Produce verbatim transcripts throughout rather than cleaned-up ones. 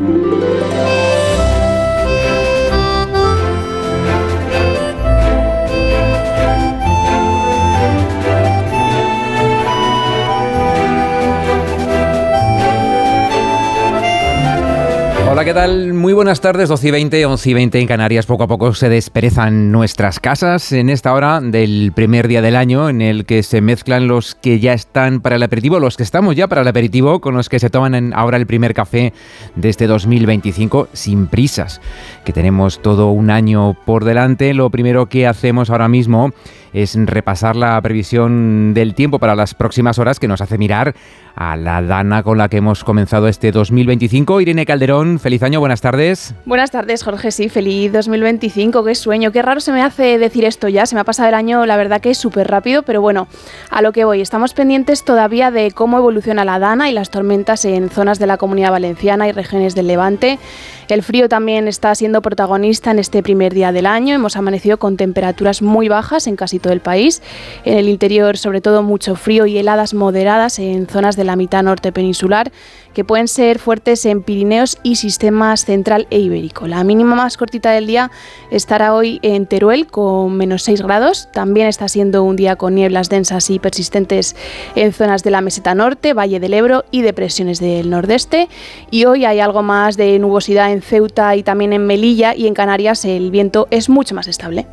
Hola, ¿qué tal? Muy buenas tardes, doce y veinte, once y veinte en Canarias. Poco a poco se desperezan nuestras casas en esta hora del primer día del año, en el que se mezclan los que ya están para el aperitivo, los que estamos ya para el aperitivo, con los que se toman en ahora el primer café de este dos mil veinticinco sin prisas, que tenemos todo un año por delante. Lo primero que hacemos ahora mismo es repasar la previsión del tiempo para las próximas horas, que nos hace mirar a la dana con la que hemos comenzado este dos mil veinticinco. Irene Calderón, feliz año, buenas tardes. Buenas tardes, Jorge, sí, feliz dos mil veinticinco, qué sueño, qué raro se me hace decir esto ya, se me ha pasado el año, la verdad que es súper rápido, pero bueno, a lo que voy, estamos pendientes todavía de cómo evoluciona la dana y las tormentas en zonas de la Comunidad Valenciana y regiones del Levante. El frío también está siendo protagonista en este primer día del año. Hemos amanecido con temperaturas muy bajas en casi todo el país. En el interior, sobre todo, mucho frío y heladas moderadas en zonas de la mitad norte peninsular, que pueden ser fuertes en Pirineos y sistemas central e ibérico. La mínima más cortita del día estará hoy en Teruel con menos seis grados. También está siendo un día con nieblas densas y persistentes en zonas de la meseta norte, Valle del Ebro y depresiones del nordeste. Y hoy hay algo más de nubosidad en Ceuta y también en Melilla, y en Canarias el viento es mucho más estable.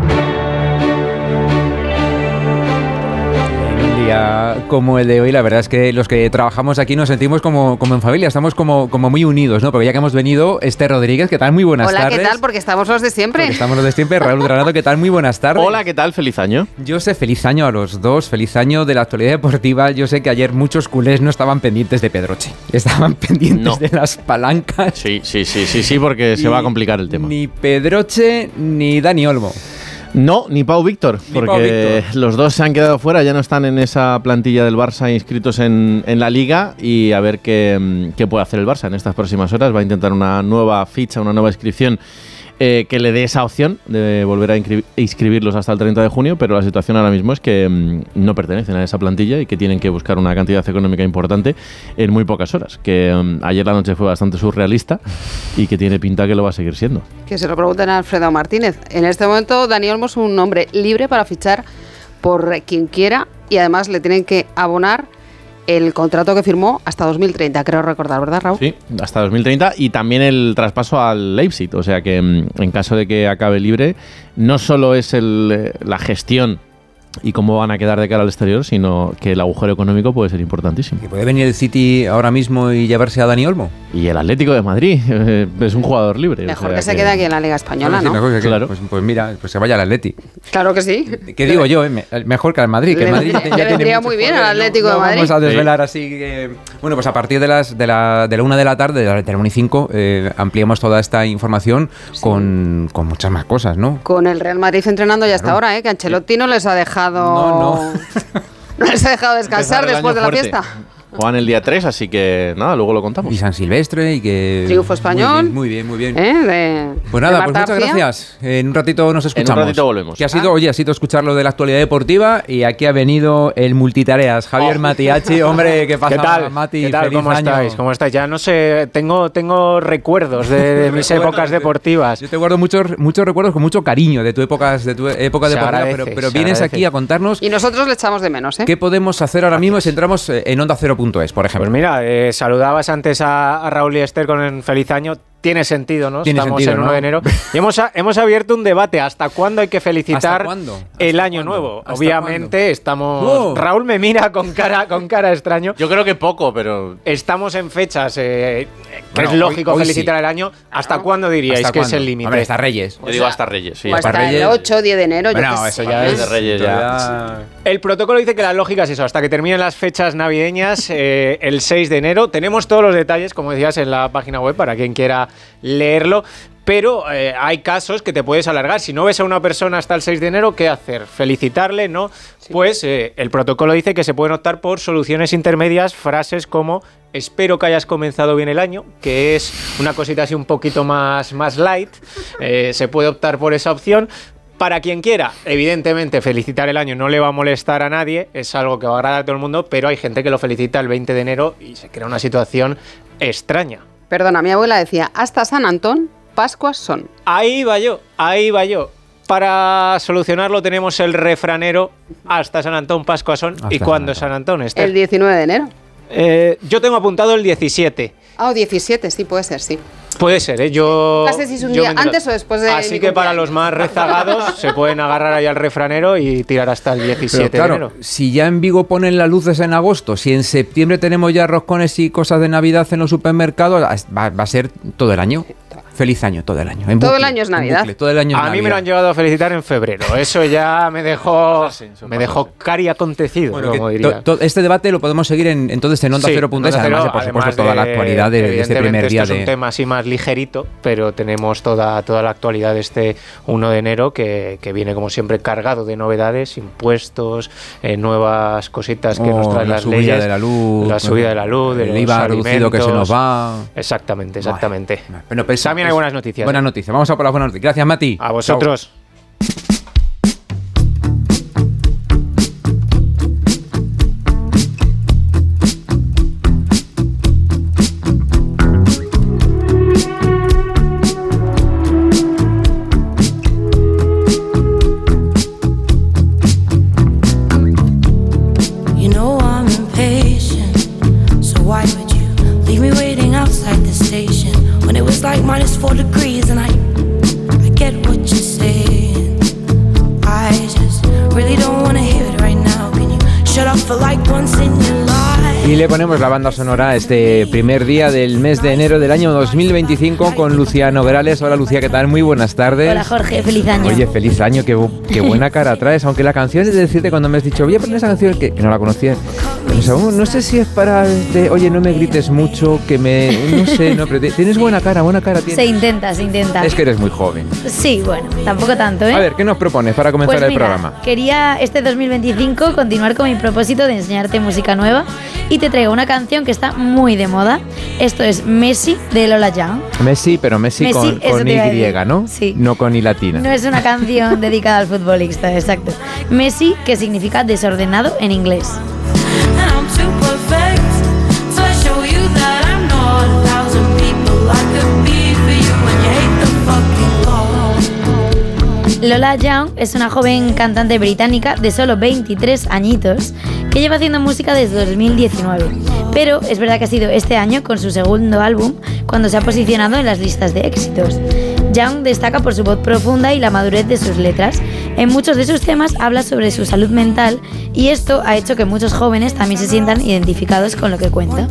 Como el de hoy, la verdad es que los que trabajamos aquí nos sentimos como, como en familia, estamos como, como muy unidos, ¿no? Porque ya que hemos venido, Esther Rodríguez, ¿qué tal? Muy buenas Hola, tardes. Hola, ¿qué tal? Porque estamos los de siempre. Porque estamos los de siempre. Raúl Granado, ¿qué tal? Muy buenas tardes. Hola, ¿qué tal? Feliz año. Yo sé, feliz año a los dos, feliz año de la actualidad deportiva. Yo sé que ayer muchos culés no estaban pendientes de Pedroche, estaban pendientes no. de las palancas. Sí, sí, sí, sí, sí, porque se va a complicar el tema. Ni Pedroche ni Dani Olmo. No, ni Pau Víctor, ni porque Pau Víctor. Los dos se han quedado fuera, ya no están en esa plantilla del Barça inscritos en, en la Liga, y a ver qué, qué puede hacer el Barça en estas próximas horas. Va a intentar una nueva ficha, una nueva inscripción eh, que le dé esa opción de volver a inscri- inscribirlos hasta el treinta de junio, pero la situación ahora mismo es que mmm, no pertenecen a esa plantilla y que tienen que buscar una cantidad económica importante en muy pocas horas, que um, ayer la noche fue bastante surrealista y que tiene pinta que lo va a seguir siendo. Que se lo pregunten a Alfredo Martínez. En este momento Dani Olmo es un hombre libre para fichar por quien quiera, y además le tienen que abonar el contrato que firmó hasta dos mil treinta, creo recordar, ¿verdad, Raúl? Sí, hasta dos mil treinta, y también el traspaso al Leipzig, o sea que en caso de que acabe libre, no solo es el, la gestión y cómo van a quedar de cara al exterior, sino que el agujero económico puede ser importantísimo. ¿Y puede venir el City ahora mismo y llevarse a Dani Olmo? Y el Atlético de Madrid eh, es un jugador libre. Mejor o sea que se que... quede aquí en la Liga Española, sí, ¿no? Mejor que, claro. Pues, pues mira, pues se vaya al Atleti. Claro que sí. ¿Qué digo yo? Eh? Mejor que al Madrid. Que le, el Madrid le, ya le vendría muy bien al Atlético no, de Madrid. Vamos a desvelar sí. así que... Bueno, pues a partir de las de la, de la una de la tarde, de la, de la una y cinco, eh, ampliamos toda esta información sí. con, con muchas más cosas, ¿no? Con el Real Madrid entrenando ya claro. hasta ahora, ¿eh? Que Ancelotti no les ha dejado... No, no. No les ha dejado descansar después de la fuerte. fiesta. Juegan el día tres, así que nada, luego lo contamos. Y San Silvestre y que... Triunfo español. Muy bien, muy bien. Muy bien. bien. ¿Eh? De, pues nada, de pues muchas García. gracias. En un ratito nos escuchamos. En un ratito volvemos. Que ha sido, ah. oye, ha sido escuchar lo de la actualidad deportiva, y aquí ha venido el multitareas, Javier oh. Matiachi. Hombre, ¿qué pasa, ¿Qué tal? Mati? ¿Qué tal? Feliz ¿Cómo año. estáis? ¿Cómo estáis? Ya no sé, tengo, tengo recuerdos de, de mis épocas deportivas. Yo te guardo muchos, muchos recuerdos con mucho cariño de tu épocas, de tu época se deportiva, agradece, pero, pero vienes agradece. aquí a contarnos. Y nosotros le echamos de menos, ¿eh? ¿Qué podemos hacer ahora mismo si entramos en onda cero punto es, por ejemplo? Pues mira, eh, saludabas antes a, a Raúl y Esther con el feliz año. Tiene sentido, ¿no? Tiene Estamos sentido, en uno ¿no? de enero. Y hemos, hemos abierto un debate. ¿Hasta cuándo hay que felicitar ¿Hasta cuándo? ¿Hasta el año cuándo? nuevo? ¿Hasta Obviamente cuándo? estamos... Wow. Raúl me mira con cara, con cara extraño. Yo creo que poco, pero... Estamos en fechas eh, que Bueno, es lógico hoy, hoy felicitar sí. el año. ¿Hasta cuándo diríais ¿Hasta que cuándo? es el límite? Hombre, hasta Reyes. Yo digo hasta Reyes, sí. O hasta hasta Reyes. el ocho o diez de enero. Bueno, yo que eso sé. ya es es de Reyes, ya. ya. El protocolo dice que la lógica es eso, hasta que terminen las fechas navideñas, eh, el seis de enero. Tenemos todos los detalles, como decías, en la página web para quien quiera leerlo. Pero eh, hay casos que te puedes alargar. Si no ves a una persona hasta el seis de enero, ¿qué hacer? ¿Felicitarle? ¿No? Sí. Pues eh, el protocolo dice que se pueden optar por soluciones intermedias, frases como espero que hayas comenzado bien el año, que es una cosita así un poquito más, más light. Eh, se puede optar por esa opción. Para quien quiera, evidentemente, felicitar el año no le va a molestar a nadie, es algo que va a agradar a todo el mundo, pero hay gente que lo felicita el veinte de enero y se crea una situación extraña. Perdona, mi abuela decía, hasta San Antón, Pascuas son. Ahí va yo, ahí va yo. Para solucionarlo tenemos el refranero, hasta San Antón, Pascuas son. ¿Y cuándo es San Antón, Esther? El diecinueve de enero. Eh, yo tengo apuntado el diecisiete. Ah, oh, diecisiete, sí, puede ser, sí. Puede ser, ¿eh? Yo... No sé si es un día antes o después de... Así que para los más rezagados se pueden agarrar ahí al refranero y tirar hasta el diecisiete Pero claro, de enero. Si ya en Vigo ponen las luces en agosto, si en septiembre tenemos ya roscones y cosas de Navidad en los supermercados, va, va a ser todo el año. Feliz año, todo el año. En todo bucle, el año es Navidad. Bucle, todo el año es a Navidad. mí me lo han llegado a felicitar en febrero. Eso ya me dejó, me dejó cari acontecido, Bueno, como diría. to, to, este debate lo podemos seguir en, entonces en onda cero punto es, sí, además de, por supuesto, de, toda la actualidad de, de este primer día. Esto de... es un tema así más ligerito, pero tenemos toda, toda la actualidad de este uno de enero que, que viene, como siempre, cargado de novedades, impuestos, eh, nuevas cositas que oh, nos traen la las subida leyes. de la luz. La subida de la luz, de el los I V A reducido que se nos va. Exactamente, exactamente. Vale. Bueno, pues, también pues, hay buenas noticias. Buenas ¿eh? noticias. Vamos a por las buenas noticias. Gracias, Mati. A vosotros. Chao. Minus four degrees and I, I get what you're saying. I just really don't want to hear it right now. Can you shut up for like once in your life? Y le ponemos la banda sonora a este primer día del mes de enero del año dos mil veinticinco con Lucía Nograles. Hola Lucía, ¿qué tal? Muy buenas tardes. Hola Jorge, feliz año. Oye, feliz año, qué, qué buena cara traes. Aunque la canción es de decirte cuando me has dicho, voy a poner esa canción que, que no la conocía. O sea, no sé si es para de, oye, no me grites mucho, que me... No sé, no, pero tienes buena cara, buena cara tienes. Se intenta, se intenta. Es que eres muy joven. Sí, bueno, tampoco tanto, ¿eh? A ver, ¿qué nos propones para comenzar pues el mira, programa? Quería este dos mil veinticinco continuar con mi propósito de enseñarte música nueva y te traigo una canción que está muy de moda. Esto es Messi de Lola Young. Messi, pero Messi, Messi con, con Y, ¿no? Sí. No con I latina. No es una canción dedicada al futbolista, exacto. Messi, que significa desordenado en inglés. Lola Young es una joven cantante británica de solo veintitrés añitos que lleva haciendo música desde dos mil diecinueve. Pero es verdad que ha sido este año, con su segundo álbum, cuando se ha posicionado en las listas de éxitos. Young destaca por su voz profunda y la madurez de sus letras. En muchos de sus temas habla sobre su salud mental y esto ha hecho que muchos jóvenes también se sientan identificados con lo que cuenta.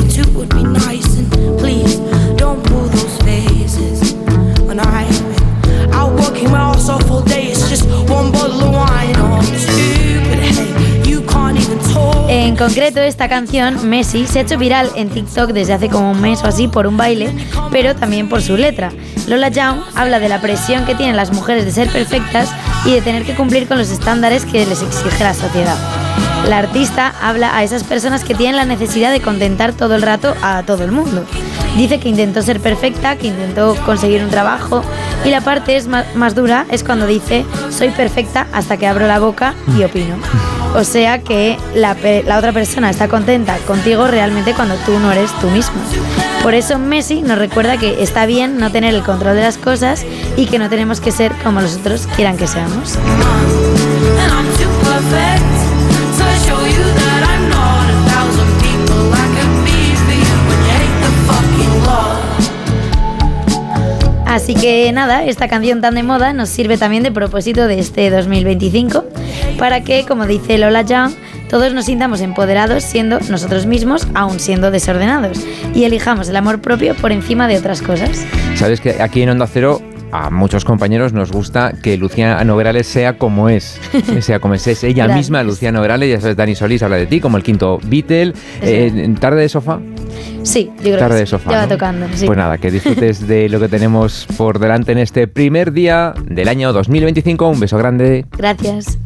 En concreto, esta canción, Messi, se ha hecho viral en TikTok desde hace como un mes o así por un baile, pero también por su letra. Lola Young habla de la presión que tienen las mujeres de ser perfectas y de tener que cumplir con los estándares que les exige la sociedad. La artista habla a esas personas que tienen la necesidad de contentar todo el rato a todo el mundo. Dice que intentó ser perfecta, que intentó conseguir un trabajo, y la parte es más, más dura es cuando dice soy perfecta hasta que abro la boca y opino. O sea que la, la otra persona está contenta contigo realmente cuando tú no eres tú mismo. Por eso Messi nos recuerda que está bien no tener el control de las cosas y que no tenemos que ser como los otros quieran que seamos. Así que nada, esta canción tan de moda nos sirve también de propósito de este dos mil veinticinco para que, como dice Lola Young, todos nos sintamos empoderados siendo nosotros mismos, aún siendo desordenados, y elijamos el amor propio por encima de otras cosas. Sabes que aquí en Onda Cero a muchos compañeros nos gusta que Lucía Nograles sea como es, sea como es, es ella Gracias. misma, Lucía Nograles. Ya sabes, Dani Solís habla de ti como el quinto Beatle. Eh, ¿Tarde de sofá? Sí, yo creo Tarde que de sí. sofá, Ya va ¿no? tocando, sí. Pues nada, que disfrutes de lo que tenemos por delante en este primer día del año dos mil veinticinco. Un beso grande. Gracias.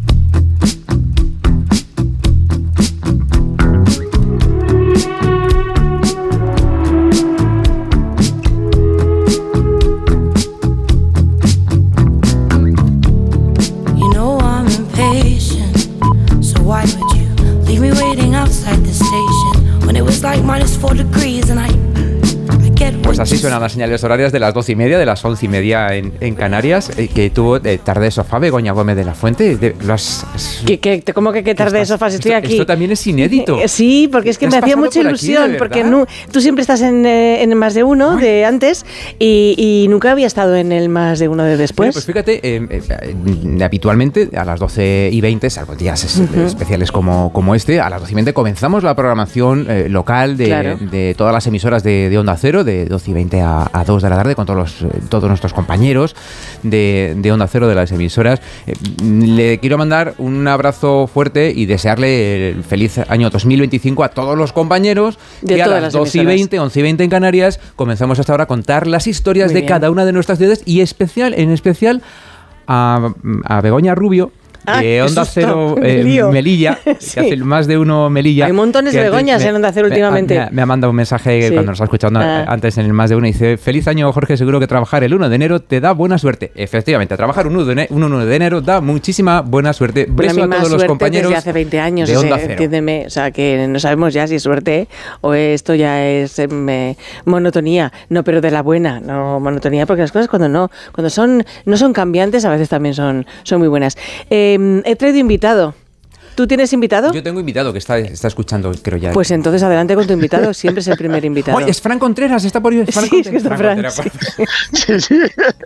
Like minus four degrees and I, I get what Pues así suenan las señales horarias de las doce y media, de las once y media en, en Canarias, eh, que tuvo eh, tarde de sofá Begoña Gómez de la Fuente. De, los, ¿Qué, qué, ¿Cómo que qué tarde de sofá si estoy esto, aquí? Esto también es inédito. Sí, porque es que me hacía mucha ilusión, aquí, porque no, tú siempre estás en, eh, en el Más de Uno Ay. de antes y, y nunca había estado en el Más de Uno de después. Bueno, pues fíjate, eh, eh, habitualmente a las doce y veinte, salvo días uh-huh. especiales como, como este, a las doce y veinte comenzamos la programación eh, local de, claro. de todas las emisoras de, de Onda Cero, de doce y veinte a, a dos de la tarde, con todos, los, todos nuestros compañeros de, de Onda Cero, de las emisoras. Eh, le quiero mandar un abrazo fuerte y desearle el feliz año dos mil veinticinco a todos los compañeros de que a las doce y veinte, once y veinte en Canarias comenzamos hasta ahora a contar las historias Muy de bien. cada una de nuestras ciudades y especial, en especial a, a Begoña Rubio, de Onda Cero eh, Melilla, sí. que hace más de uno Melilla. Hay montones de Begoñas en Onda Cero me, últimamente. Me, me ha mandado un mensaje sí. cuando nos ha escuchado ah. antes en el más de uno y dice: feliz año, Jorge, seguro que trabajar el uno de enero te da buena suerte. Efectivamente, trabajar un uno de enero da muchísima buena suerte. Beso a, a todos los compañeros desde hace veinte años, de Onda ese, Cero. Entiéndeme, o sea, que no sabemos ya si es suerte o esto ya es eh, monotonía. No, pero de la buena, no monotonía, porque las cosas cuando no, cuando son no son cambiantes, a veces también son, son muy buenas. Eh, he traído invitado. ¿Tú tienes invitado? Yo tengo invitado que está, está escuchando, creo ya. Pues entonces adelante con tu invitado, siempre es el primer invitado. Oye, es Fran Contreras, está por ahí. Fran sí, Contreras. Es que está Fran, Fran sí. sí, sí.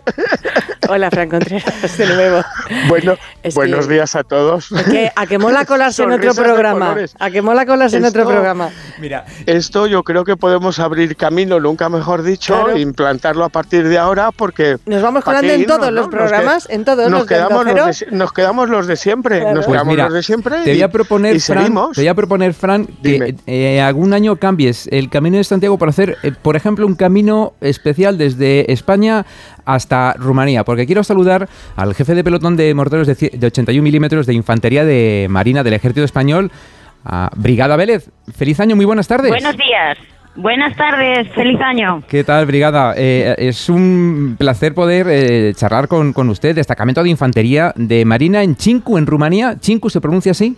Hola, Fran Contreras, de nuevo. Bueno, es buenos que, días a todos. Es que, a que mola colarse en otro programa. A que mola colarse esto, en otro programa. Mira, esto yo creo que podemos abrir camino, nunca mejor dicho, claro. e implantarlo a partir de ahora, porque nos vamos colando en todos los programas, en todos nos los quedamos los de, nos quedamos los de siempre, claro. nos pues quedamos mira, los de siempre. Te voy a proponer, y Fran, te voy a proponer, Fran, que eh, algún año cambies el Camino de Santiago para hacer, eh, por ejemplo, un camino especial desde España hasta Rumanía, porque quiero saludar al jefe de pelotón de morteros de, de ochenta y uno milímetros de Infantería de Marina del Ejército Español, a Brigada Vélez. Feliz año, muy buenas tardes. Buenos días. Buenas tardes, feliz año. ¿Qué tal, Brigada? Eh, es un placer poder eh, charlar con, con usted. Destacamento de Infantería de Marina en Cincu, en Rumanía. ¿Cincu se pronuncia así?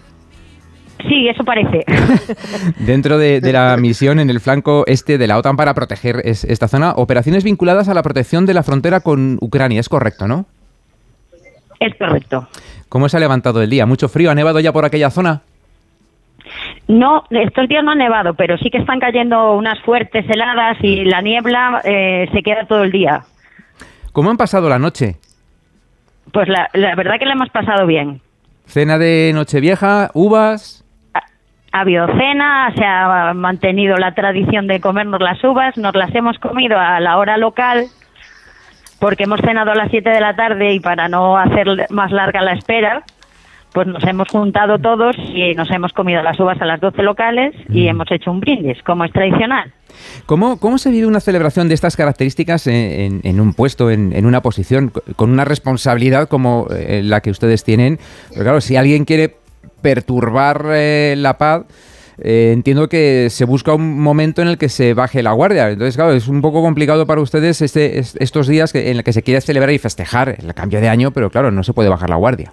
Sí, eso parece. Dentro de, de la misión en el flanco este de la OTAN para proteger es, esta zona, operaciones vinculadas a la protección de la frontera con Ucrania, es correcto, ¿no? Es correcto. ¿Cómo se ha levantado el día? ¿Mucho frío? ¿Ha nevado ya por aquella zona? No, estos días no ha nevado, pero sí que están cayendo unas fuertes heladas y la niebla eh, se queda todo el día. ¿Cómo han pasado la noche? Pues la, la verdad que la hemos pasado bien. ¿Cena de Nochevieja? ¿Uvas? Ha, ha habido cena, se ha mantenido la tradición de comernos las uvas, nos las hemos comido a la hora local, porque hemos cenado a las siete de la tarde y para no hacer más larga la espera, pues nos hemos juntado todos y nos hemos comido las uvas a las doce locales y mm. hemos hecho un brindis, como es tradicional. ¿Cómo, cómo se vive una celebración de estas características en, en, en un puesto, en, en una posición, con una responsabilidad como eh, la que ustedes tienen? Pero claro, si alguien quiere perturbar eh, la paz, eh, entiendo que se busca un momento en el que se baje la guardia. Entonces, claro, es un poco complicado para ustedes este, estos días que, en los que se quiere celebrar y festejar el cambio de año, pero claro, no se puede bajar la guardia.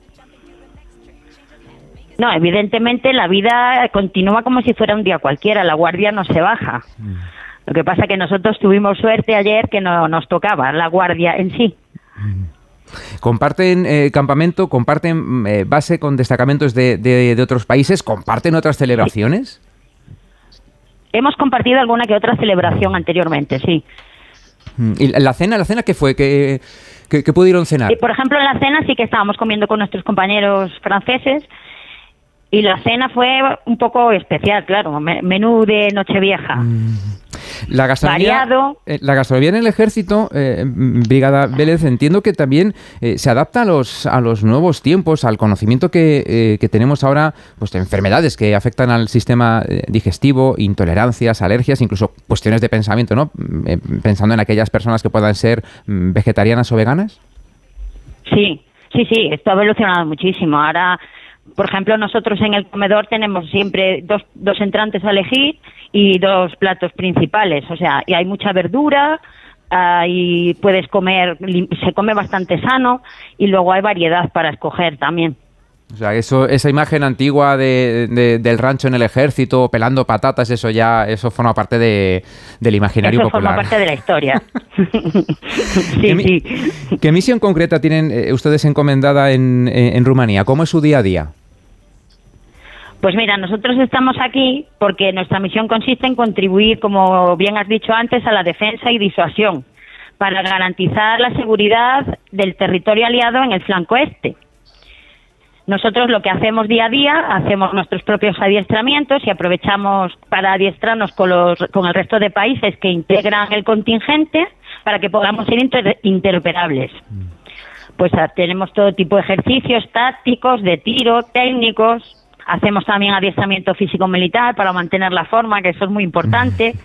No, evidentemente la vida continúa como si fuera un día cualquiera, la guardia no se baja. Mm. Lo que pasa es que nosotros tuvimos suerte ayer que no nos tocaba la guardia en sí. Mm. ¿Comparten eh, campamento, comparten eh, base con destacamentos de, de, de otros países? ¿Comparten otras celebraciones? Sí. Hemos compartido alguna que otra celebración anteriormente, sí. Mm. ¿Y la cena, la cena qué fue? ¿Qué, qué, qué pudieron cenar? Y, por ejemplo, en la cena sí que estábamos comiendo con nuestros compañeros franceses. Y la cena fue un poco especial, claro, menú de Nochevieja. Mm. La gastronomía, variado. Eh, la gastronomía en el ejército, eh, Brigada Vélez, entiendo que también eh, se adapta a los a los nuevos tiempos, al conocimiento que, eh, que tenemos ahora, pues de enfermedades que afectan al sistema digestivo, intolerancias, alergias, incluso cuestiones de pensamiento, ¿no? Eh, pensando en aquellas personas que puedan ser vegetarianas o veganas. Sí, sí, sí, esto ha evolucionado muchísimo. Ahora, por ejemplo, nosotros en el comedor tenemos siempre dos, dos entrantes a elegir y dos platos principales, o sea, y hay mucha verdura, uh, y puedes comer, se come bastante sano y luego hay variedad para escoger también. O sea, eso, esa imagen antigua de, de, del rancho en el ejército, pelando patatas, eso ya, eso forma parte de, del imaginario eso popular. Forma parte de la historia. sí, ¿Qué, sí. ¿Qué misión concreta tienen eh, ustedes encomendada en, en, en Rumanía? ¿Cómo es su día a día? Pues mira, nosotros estamos aquí porque nuestra misión consiste en contribuir, como bien has dicho antes, a la defensa y disuasión para garantizar la seguridad del territorio aliado en el flanco este. Nosotros lo que hacemos día a día, hacemos nuestros propios adiestramientos y aprovechamos para adiestrarnos con, los, con el resto de países que integran el contingente para que podamos ser inter, interoperables. Pues tenemos todo tipo de ejercicios tácticos, de tiro, técnicos. Hacemos también adiestramiento físico-militar para mantener la forma, que eso es muy importante.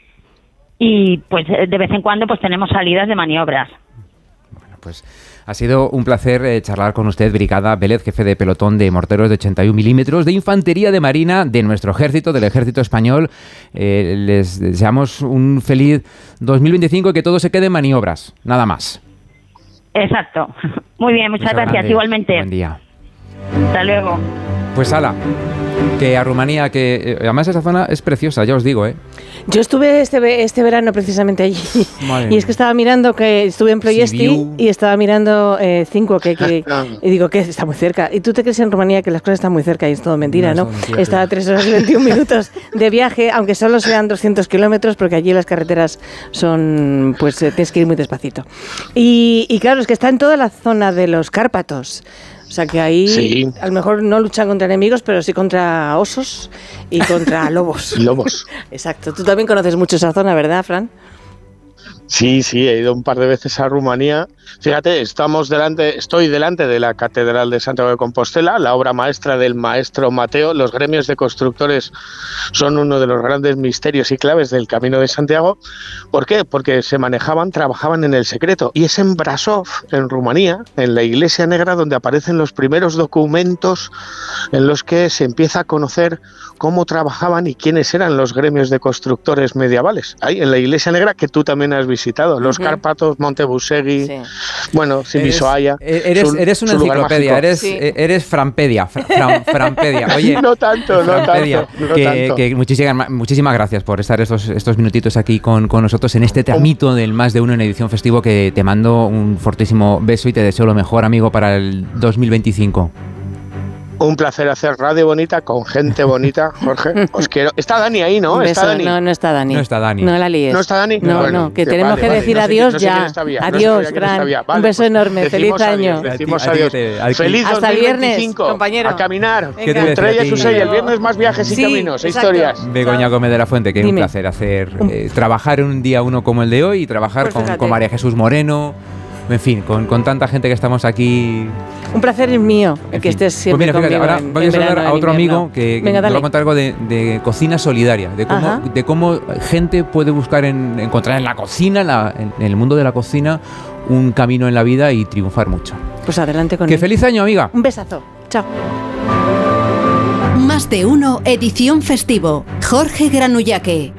Y pues de vez en cuando pues tenemos salidas de maniobras. Bueno, pues ha sido un placer eh, charlar con usted, Brigada Vélez, jefe de pelotón de morteros de ochenta y un milímetros de Infantería de Marina de nuestro ejército, del ejército español. Eh, les deseamos un feliz dos mil veinticinco y que todo se quede en maniobras, nada más. Exacto. Muy bien, muchas gracias. Grande. Igualmente. Buen día. Hasta luego. Pues ala, que a Rumanía, que eh, además esa zona es preciosa, ya os digo, ¿eh? Yo estuve este, este verano precisamente allí. Madre y es que estaba mirando, que estuve en Ploiesti Sibiu. y estaba mirando eh, Cinco, que, que y digo que está muy cerca. Y tú te crees en Rumanía que las cosas están muy cerca y es todo mentira, No, ¿no? son mentira, Está a sí. tres horas y veintiún minutos de viaje, aunque solo sean doscientos kilómetros, porque allí las carreteras son, pues eh, tienes que ir muy despacito. Y, y claro, es que está en toda la zona de los Cárpatos. O sea que ahí Sí. a lo mejor no luchan contra enemigos, pero sí contra osos y contra lobos. Lobos. Exacto. Tú también conoces mucho esa zona, ¿verdad, Fran? Sí, sí, he ido un par de veces a Rumanía. Fíjate, estamos delante, estoy delante de la Catedral de Santiago de Compostela, la obra maestra del maestro Mateo. Los gremios de constructores son uno de los grandes misterios y claves del Camino de Santiago. ¿Por qué? Porque se manejaban, trabajaban en el secreto. Y es en Brasov, en Rumanía, en la Iglesia Negra, donde aparecen los primeros documentos en los que se empieza a conocer cómo trabajaban y quiénes eran los gremios de constructores medievales. Ahí, en la Iglesia Negra, que tú también has visitado, los uh-huh. Cárpatos, Monte Busegui, sí. bueno, Simisoaya. Eres, eres, su, eres una enciclopedia, eres, sí. eres Franpedia, fran, Franpedia. Oye, no tanto, no Franpedia, tanto. No que, tanto. que muchísimas, muchísimas gracias por estar estos, estos minutitos aquí con, con nosotros en este tramito del Más de Uno en edición festivo, que te mando un fortísimo beso y te deseo lo mejor, amigo, para el dos mil veinticinco. Un placer hacer radio bonita con gente bonita, Jorge. Os quiero. Está Dani ahí, ¿no? Beso, ¿Está Dani? No, no está Dani. No está Dani. No la líes. ¿No está Dani? No, bueno, no, que que tenemos vale, que vale. decir No sé, adiós no sé ya. Sabía, adiós, no Fran. vale, un beso pues enorme. Feliz adiós, año. Decimos A ti, adiós. a ti, a ti. Feliz Hasta el viernes, compañero. A caminar. ¿Qué te Estrella decía a ti? Susey, el viernes más viajes y Sí, caminos, e exacto. historias. Begoña Gómez de la Fuente, que es un Dime. placer hacer eh, trabajar un día uno como el de hoy y trabajar Pues con, fíjate. con María Jesús Moreno, en fin, con, con tanta gente que estamos aquí. Un placer es mío En que fin. estés siempre Pues mira, fíjate, conmigo. ahora en- voy a en saludar verano, a en otro invierno. amigo que, que Venga, nos va dale. a contar algo de, de cocina solidaria, de cómo, Ajá. de cómo gente puede buscar en, encontrar en la cocina, en, la- en el mundo de la cocina, un camino en la vida y triunfar mucho. Pues adelante con ¡Qué él. feliz año, amiga! Un besazo. Chao. Más de Uno, edición festivo. Jorge Granullaque.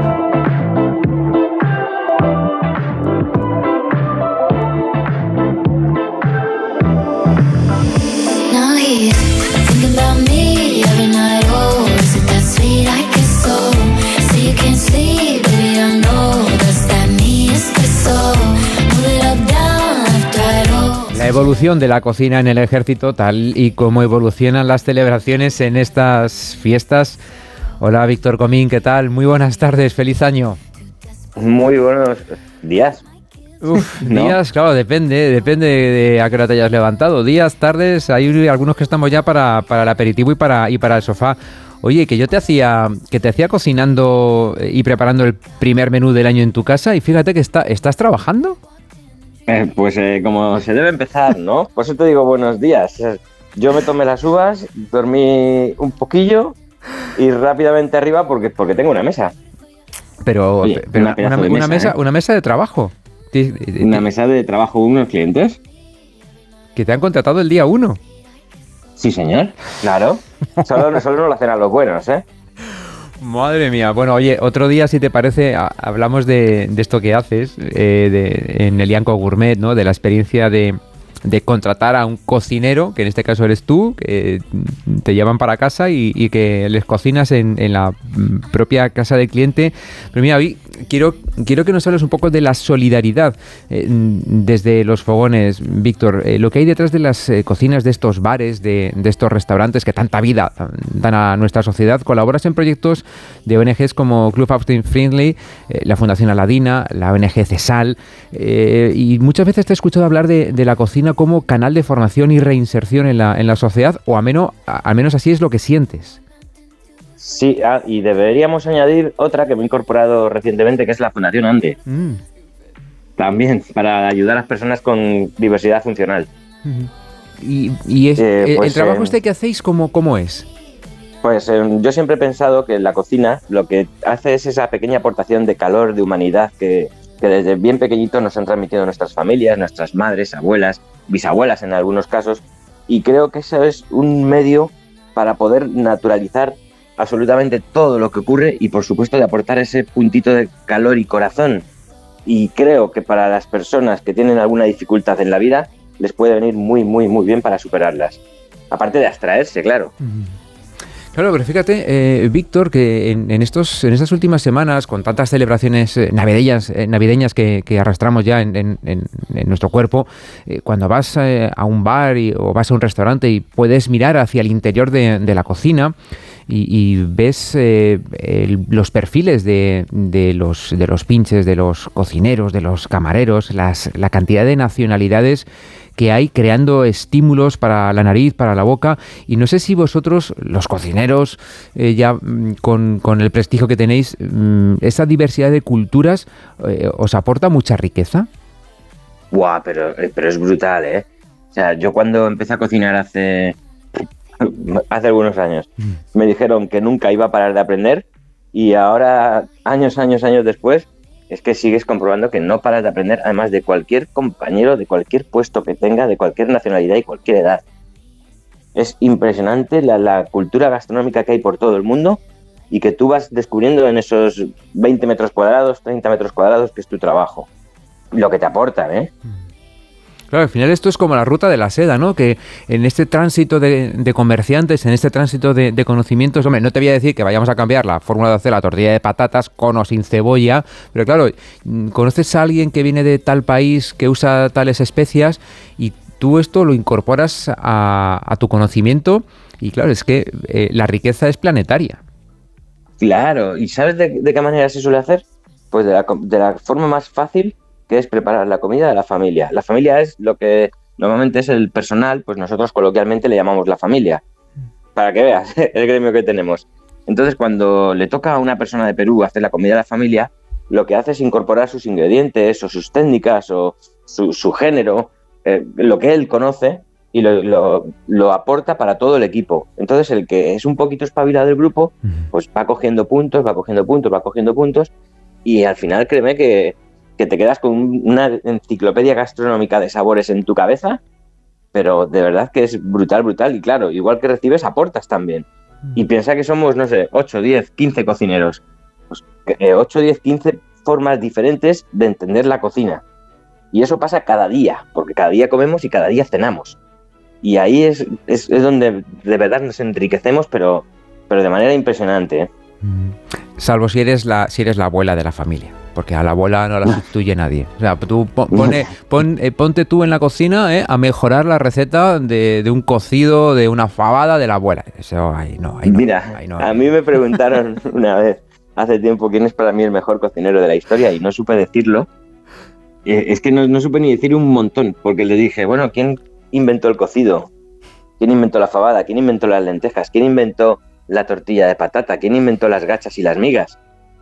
Now he's thinking about me every night. Oh, is it that sweet? I guess so. Say you can't sleep, baby, I know that's that me espresso. Move it up, down, left, right, oh. La evolución de la cocina en el ejército, tal y como evolucionan las celebraciones en estas fiestas. Hola, Víctor Comín, ¿qué tal? Muy buenas tardes, feliz año. Muy buenos días. Uf, ¿No? días, claro, depende, depende de a qué hora te hayas levantado. Días, tardes, hay algunos que estamos ya para, para el aperitivo y para, y para el sofá. Oye, que yo te hacía, que te hacía cocinando y preparando el primer menú del año en tu casa y fíjate que está, ¿estás trabajando? Eh, pues eh, como se debe empezar, ¿no? Por eso te digo buenos días. Yo me tomé las uvas, dormí un poquillo y rápidamente arriba porque, porque tengo una mesa. Pero, Oye, pero una pedazo una, de una mesa, mesa, ¿eh? una mesa de trabajo. Ti- ti- Una mesa de trabajo de unos clientes. Que te han contratado el día uno. Sí, señor. Claro. Solo, solo no lo hacen a los buenos, ¿eh? Madre mía. Bueno, oye, otro día, si te parece, a- hablamos de, de esto que haces eh, de, en el Yanco Gourmet, ¿no? De la experiencia de, de contratar a un cocinero, que en este caso eres tú, que te llevan para casa y, y que les cocinas en, en la propia casa del cliente. Pero mira, hoy quiero, quiero que nos hables un poco de la solidaridad eh, desde los fogones, Víctor. Eh, lo que hay detrás de las eh, cocinas de estos bares, de, de estos restaurantes que tanta vida dan a nuestra sociedad. Colaboras en proyectos de O N Ges como Club Austin Friendly, eh, la Fundación Aladina, la O N G CESAL, eh, y muchas veces te he escuchado hablar de, de la cocina como canal de formación y reinserción en la, en la sociedad, o al menos, al menos así es lo que sientes. Sí, ah, y deberíamos añadir otra que me he incorporado recientemente, que es la Fundación ANDE. Mm. También, para ayudar a las personas con diversidad funcional. Uh-huh. ¿Y, y es, eh, pues, el trabajo eh, este que hacéis, ¿cómo, cómo es? Pues eh, yo siempre he pensado que la cocina lo que hace es esa pequeña aportación de calor, de humanidad, que, que desde bien pequeñitos nos han transmitido nuestras familias, nuestras madres, abuelas, bisabuelas en algunos casos, y creo que eso es un medio para poder naturalizar absolutamente todo lo que ocurre y, por supuesto, de aportar ese puntito de calor y corazón. Y creo que para las personas que tienen alguna dificultad en la vida les puede venir muy, muy, muy bien para superarlas. Aparte de abstraerse, claro. Claro, pero fíjate, eh, Víctor, que en, en, estos, en estas últimas semanas, con tantas celebraciones eh, navideñas, eh, navideñas que, que arrastramos ya en, en, en, en nuestro cuerpo, eh, cuando vas eh, a un bar y, o vas a un restaurante y puedes mirar hacia el interior de, de la cocina, Y, y ves eh, el, los perfiles de, de, los, de los pinches, de los cocineros, de los camareros, las, la cantidad de nacionalidades que hay creando estímulos para la nariz, para la boca. Y no sé si vosotros, los cocineros, eh, ya con, con el prestigio que tenéis, esa diversidad de culturas eh, os aporta mucha riqueza. Guau, pero, pero es brutal, ¿eh? O sea, yo cuando empecé a cocinar hace... hace algunos años, mm. me dijeron que nunca iba a parar de aprender, y ahora, años, años, años después, es que sigues comprobando que no paras de aprender, además de cualquier compañero, de cualquier puesto que tenga, de cualquier nacionalidad y cualquier edad. Es impresionante la, la cultura gastronómica que hay por todo el mundo y que tú vas descubriendo en esos veinte metros cuadrados, treinta metros cuadrados, que es tu trabajo. Lo que te aportan, ¿eh? Claro, al final esto es como la ruta de la seda, ¿no? Que en este tránsito de, de comerciantes, en este tránsito de, de conocimientos, hombre, no te voy a decir que vayamos a cambiar la fórmula de hacer la tortilla de patatas con o sin cebolla, pero claro, conoces a alguien que viene de tal país, que usa tales especias, y tú esto lo incorporas a, a tu conocimiento, y claro, es que eh, la riqueza es planetaria. Claro, ¿y sabes de, de qué manera se suele hacer? Pues de la, de la forma más fácil, que es preparar la comida de la familia. La familia es lo que normalmente es el personal, pues nosotros coloquialmente le llamamos la familia, para que veas el gremio que tenemos. Entonces, cuando le toca a una persona de Perú hacer la comida de la familia, lo que hace es incorporar sus ingredientes o sus técnicas o su, su género, eh, lo que él conoce, y lo, lo, lo aporta para todo el equipo. Entonces, el que es un poquito espabilado del grupo, pues va cogiendo puntos, va cogiendo puntos, va cogiendo puntos, y al final créeme que que te quedas con una enciclopedia gastronómica de sabores en tu cabeza, pero de verdad que es brutal, brutal. Y claro, igual que recibes, aportas también. Y piensa que somos, no sé, ocho, diez, quince cocineros. Pues, eh, ocho, diez, quince formas diferentes de entender la cocina. Y eso pasa cada día, porque cada día comemos y cada día cenamos. Y ahí es, es, es donde de verdad nos enriquecemos, pero, pero de manera impresionante, ¿eh? Salvo si eres la, si eres la abuela de la familia, porque a la abuela no la sustituye nadie. O sea, tú pone, pon, eh, ponte tú en la cocina eh, a mejorar la receta de, de un cocido, de una fabada de la abuela. Eso ahí no. Ahí no Mira, ahí no, a mí me preguntaron una vez, hace tiempo, quién es para mí el mejor cocinero de la historia, y no supe decirlo. Eh, es que no, no supe ni decir un montón, porque le dije, bueno, ¿quién inventó el cocido? ¿Quién inventó la fabada? ¿Quién inventó las lentejas? ¿Quién inventó la tortilla de patata? ¿Quién inventó las gachas y las migas?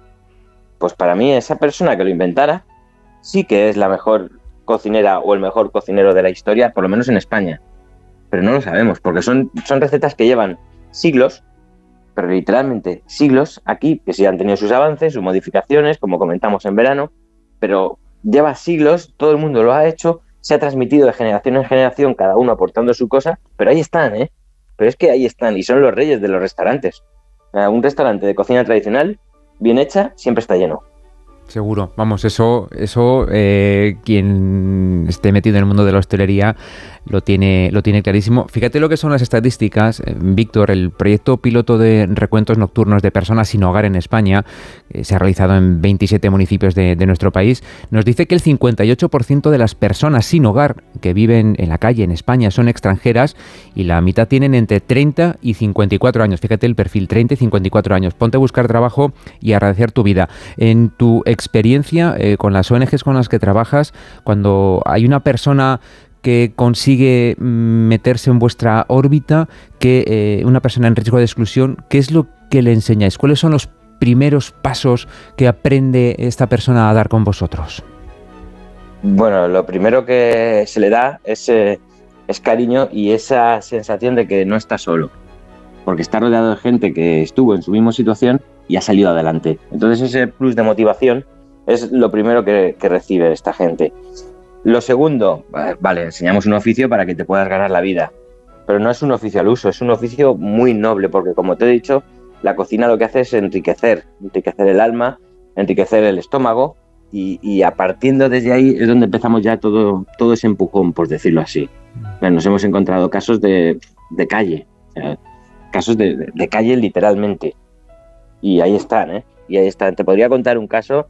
Pues para mí esa persona que lo inventara sí que es la mejor cocinera o el mejor cocinero de la historia, por lo menos en España. Pero no lo sabemos, porque son, son recetas que llevan siglos, pero literalmente siglos aquí, que sí han tenido sus avances, sus modificaciones, como comentamos en verano, pero lleva siglos, todo el mundo lo ha hecho, se ha transmitido de generación en generación, cada uno aportando su cosa, pero ahí están, ¿eh? Pero es que ahí están, y son los reyes de los restaurantes. Uh, un restaurante de cocina tradicional, bien hecha, siempre está lleno. Seguro, vamos, eso, eso eh, quien esté metido en el mundo de la hostelería lo tiene, lo tiene clarísimo. Fíjate lo que son las estadísticas, eh, Víctor. El proyecto piloto de recuentos nocturnos de personas sin hogar en España, eh, se ha realizado en veintisiete municipios de, de nuestro país, nos dice que el cincuenta y ocho por ciento de las personas sin hogar que viven en la calle en España son extranjeras y la mitad tienen entre treinta y cincuenta y cuatro años. Fíjate el perfil, treinta y cincuenta y cuatro años. Ponte a buscar trabajo y a agradecer tu vida. En tu experiencia eh, con las O N Ges con las que trabajas, cuando hay una persona que consigue meterse en vuestra órbita, que eh, una persona en riesgo de exclusión, ¿qué es lo que le enseñáis? ¿Cuáles son los primeros pasos que aprende esta persona a dar con vosotros? Bueno, lo primero que se le da es, eh, es cariño y esa sensación de que no está solo, porque está rodeado de gente que estuvo en su misma situación y ha salido adelante. Entonces ese plus de motivación es lo primero que, que recibe esta gente. Lo segundo, vale, enseñamos un oficio para que te puedas ganar la vida, pero no es un oficio al uso, es un oficio muy noble, porque como te he dicho, la cocina lo que hace es enriquecer, enriquecer el alma, enriquecer el estómago, y, y a partir desde ahí es donde empezamos ya todo, todo ese empujón, por decirlo así. Nos hemos encontrado casos de, de calle, o sea, casos de, de calle literalmente, y ahí están, ¿eh? Y ahí están. Te podría contar un caso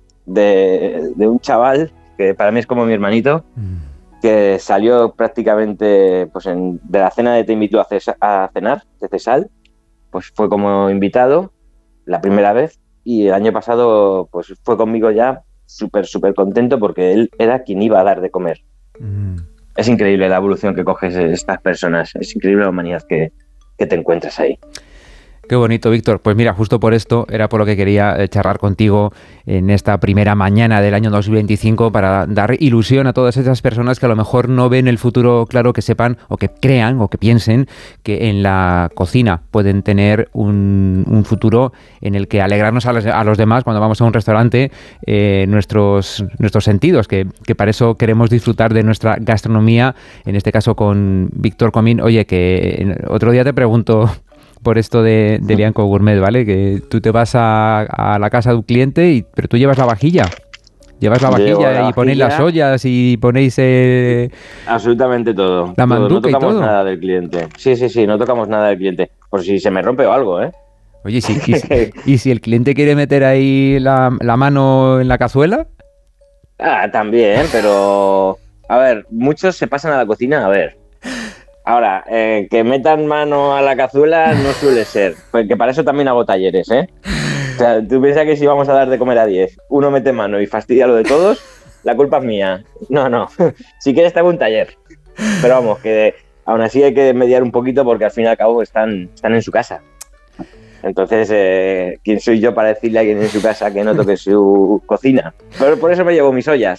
de, de un chaval que para mí es como mi hermanito, que salió prácticamente pues en, de la cena de Te invito a, Cesa, a cenar, de Cesal, pues fue como invitado la primera vez, y el año pasado pues fue conmigo ya súper, súper contento porque él era quien iba a dar de comer. Mm. Es increíble la evolución que coges estas personas, es increíble la humanidad que, que te encuentras ahí. Qué bonito, Víctor. Pues mira, justo por esto era por lo que quería charlar contigo en esta primera mañana del año dos mil veinticinco, para dar ilusión a todas esas personas que a lo mejor no ven el futuro claro, que sepan o que crean o que piensen que en la cocina pueden tener un, un futuro en el que alegrarnos a los, a los demás cuando vamos a un restaurante, eh, nuestros, nuestros sentidos, que, que para eso queremos disfrutar de nuestra gastronomía, en este caso con Víctor Comín. Oye, que otro día te pregunto por esto de, de Lianco Gourmet, ¿vale? Que tú te vas a, a la casa de un cliente, y, pero tú llevas la vajilla. Llevas la vajilla la y vajilla. Ponéis las ollas y ponéis... Eh, absolutamente todo. La manduca todo. No tocamos y todo. nada del cliente. Sí, sí, sí, no tocamos nada del cliente. Por si se me rompe o algo, ¿eh? Oye, ¿sí, y, si, ¿y si el cliente quiere meter ahí la, la mano en la cazuela? Ah, también, pero... A ver, muchos se pasan a la cocina, a ver... Ahora, eh, que metan mano a la cazuela no suele ser, porque para eso también hago talleres, ¿eh? O sea, tú piensas que si vamos a dar de comer a diez, uno mete mano y fastidia lo de todos, la culpa es mía. No, no, si quieres te hago un taller. Pero vamos, que aún así hay que mediar un poquito, porque al fin y al cabo están, están en su casa. Entonces, eh, ¿quién soy yo para decirle a alguien en su casa que no toque su cocina? Pero por eso me llevo mis ollas.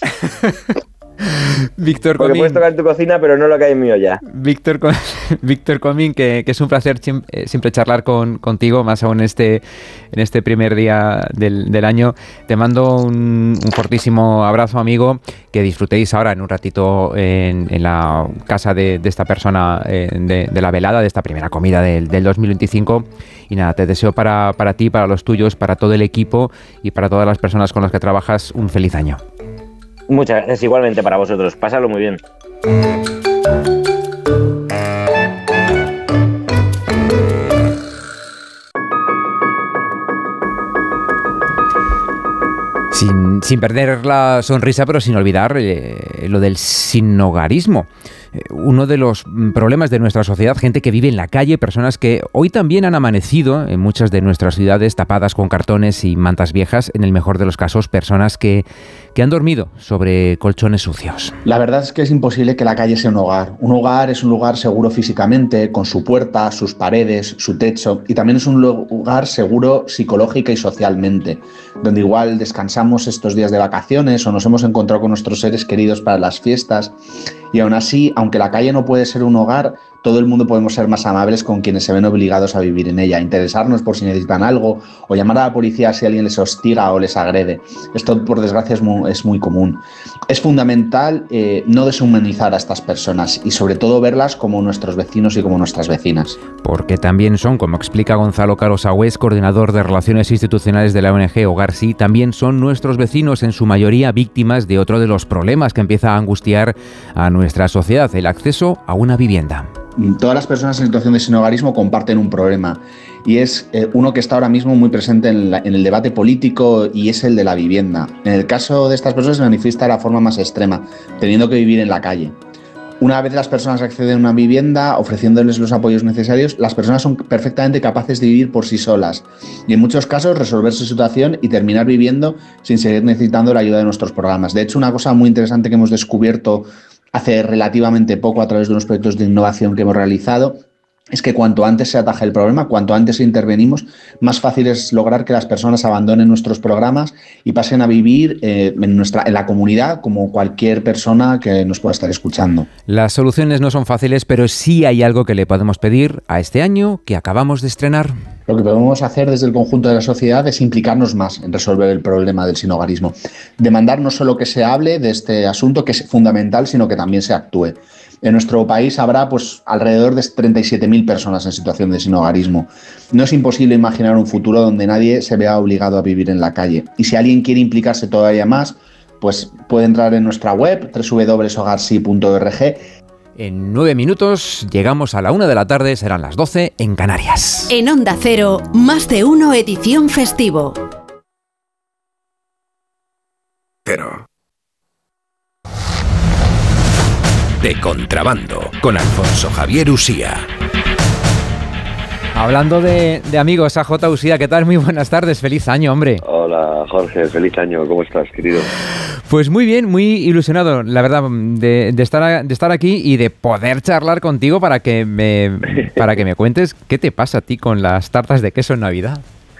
Víctor Porque Comín. puedes tocar tu cocina, pero no lo que hay en mi olla. Víctor, Víctor Comín, que, que es un placer siempre charlar con, contigo, más aún este, en este primer día del, del año. Te mando un, un fortísimo abrazo, amigo, que disfrutéis ahora en un ratito en, en la casa de, de esta persona, eh, de, de la velada, de esta primera comida del, del dos mil veinticinco. Y nada, te deseo para, para ti, para los tuyos, para todo el equipo y para todas las personas con las que trabajas un feliz año. Muchas gracias, igualmente para vosotros. Pásalo muy bien. Sin, sin perder la sonrisa, pero sin olvidar eh, lo del sinhogarismo. Eh, uno de los problemas de nuestra sociedad, gente que vive en la calle, personas que hoy también han amanecido en muchas de nuestras ciudades tapadas con cartones y mantas viejas, en el mejor de los casos, personas que, que han dormido sobre colchones sucios. La verdad es que es imposible que la calle sea un hogar. Un hogar es un lugar seguro físicamente, con su puerta, sus paredes, su techo, y también es un lugar seguro psicológica y socialmente, donde igual descansamos estos días de vacaciones o nos hemos encontrado con nuestros seres queridos para las fiestas. Y aún así, aunque la calle no puede ser un hogar, todo el mundo podemos ser más amables con quienes se ven obligados a vivir en ella, interesarnos por si necesitan algo o llamar a la policía si alguien les hostiga o les agrede. Esto, por desgracia, es muy, es muy común. Es fundamental eh, no deshumanizar a estas personas y sobre todo verlas como nuestros vecinos y como nuestras vecinas. Porque también son, como explica Gonzalo Caro Sagüés, coordinador de Relaciones Institucionales de la O N G Hogar Sí, también son nuestros vecinos, en su mayoría víctimas de otro de los problemas que empieza a angustiar a nuestra sociedad, el acceso a una vivienda. Todas las personas en situación de sinhogarismo comparten un problema y es eh, uno que está ahora mismo muy presente en, la, en el debate político y es el de la vivienda. En el caso de estas personas se manifiesta de la forma más extrema, teniendo que vivir en la calle. Una vez las personas acceden a una vivienda, ofreciéndoles los apoyos necesarios, las personas son perfectamente capaces de vivir por sí solas y en muchos casos resolver su situación y terminar viviendo sin seguir necesitando la ayuda de nuestros programas. De hecho, una cosa muy interesante que hemos descubierto hace relativamente poco a través de unos proyectos de innovación que hemos realizado es que cuanto antes se ataje el problema, cuanto antes intervenimos, más fácil es lograr que las personas abandonen nuestros programas y pasen a vivir eh, en, nuestra, en la comunidad como cualquier persona que nos pueda estar escuchando. Las soluciones no son fáciles, pero sí hay algo que le podemos pedir a este año que acabamos de estrenar. Lo que podemos hacer desde el conjunto de la sociedad es implicarnos más en resolver el problema del sinhogarismo. Demandar no solo que se hable de este asunto, que es fundamental, sino que también se actúe. En nuestro país habrá pues, alrededor de treinta y siete mil personas en situación de sinhogarismo. No es imposible imaginar un futuro donde nadie se vea obligado a vivir en la calle. Y si alguien quiere implicarse todavía más, pues puede entrar en nuestra web doble u doble u doble u punto hogar sí punto org. En nueve minutos llegamos a la una de la tarde, serán las doce en Canarias. En Onda Cero, Más de Uno edición festivo. Cero. De contrabando, con Alfonso Javier Usía. Hablando de, de amigos, A J Usía, ¿qué tal? Muy buenas tardes, feliz año, hombre. Hola, Jorge, feliz año, ¿cómo estás, querido? Pues muy bien, muy ilusionado, la verdad, de, de, estar, de estar aquí y de poder charlar contigo para que me, para que me cuentes qué te pasa a ti con las tartas de queso en Navidad.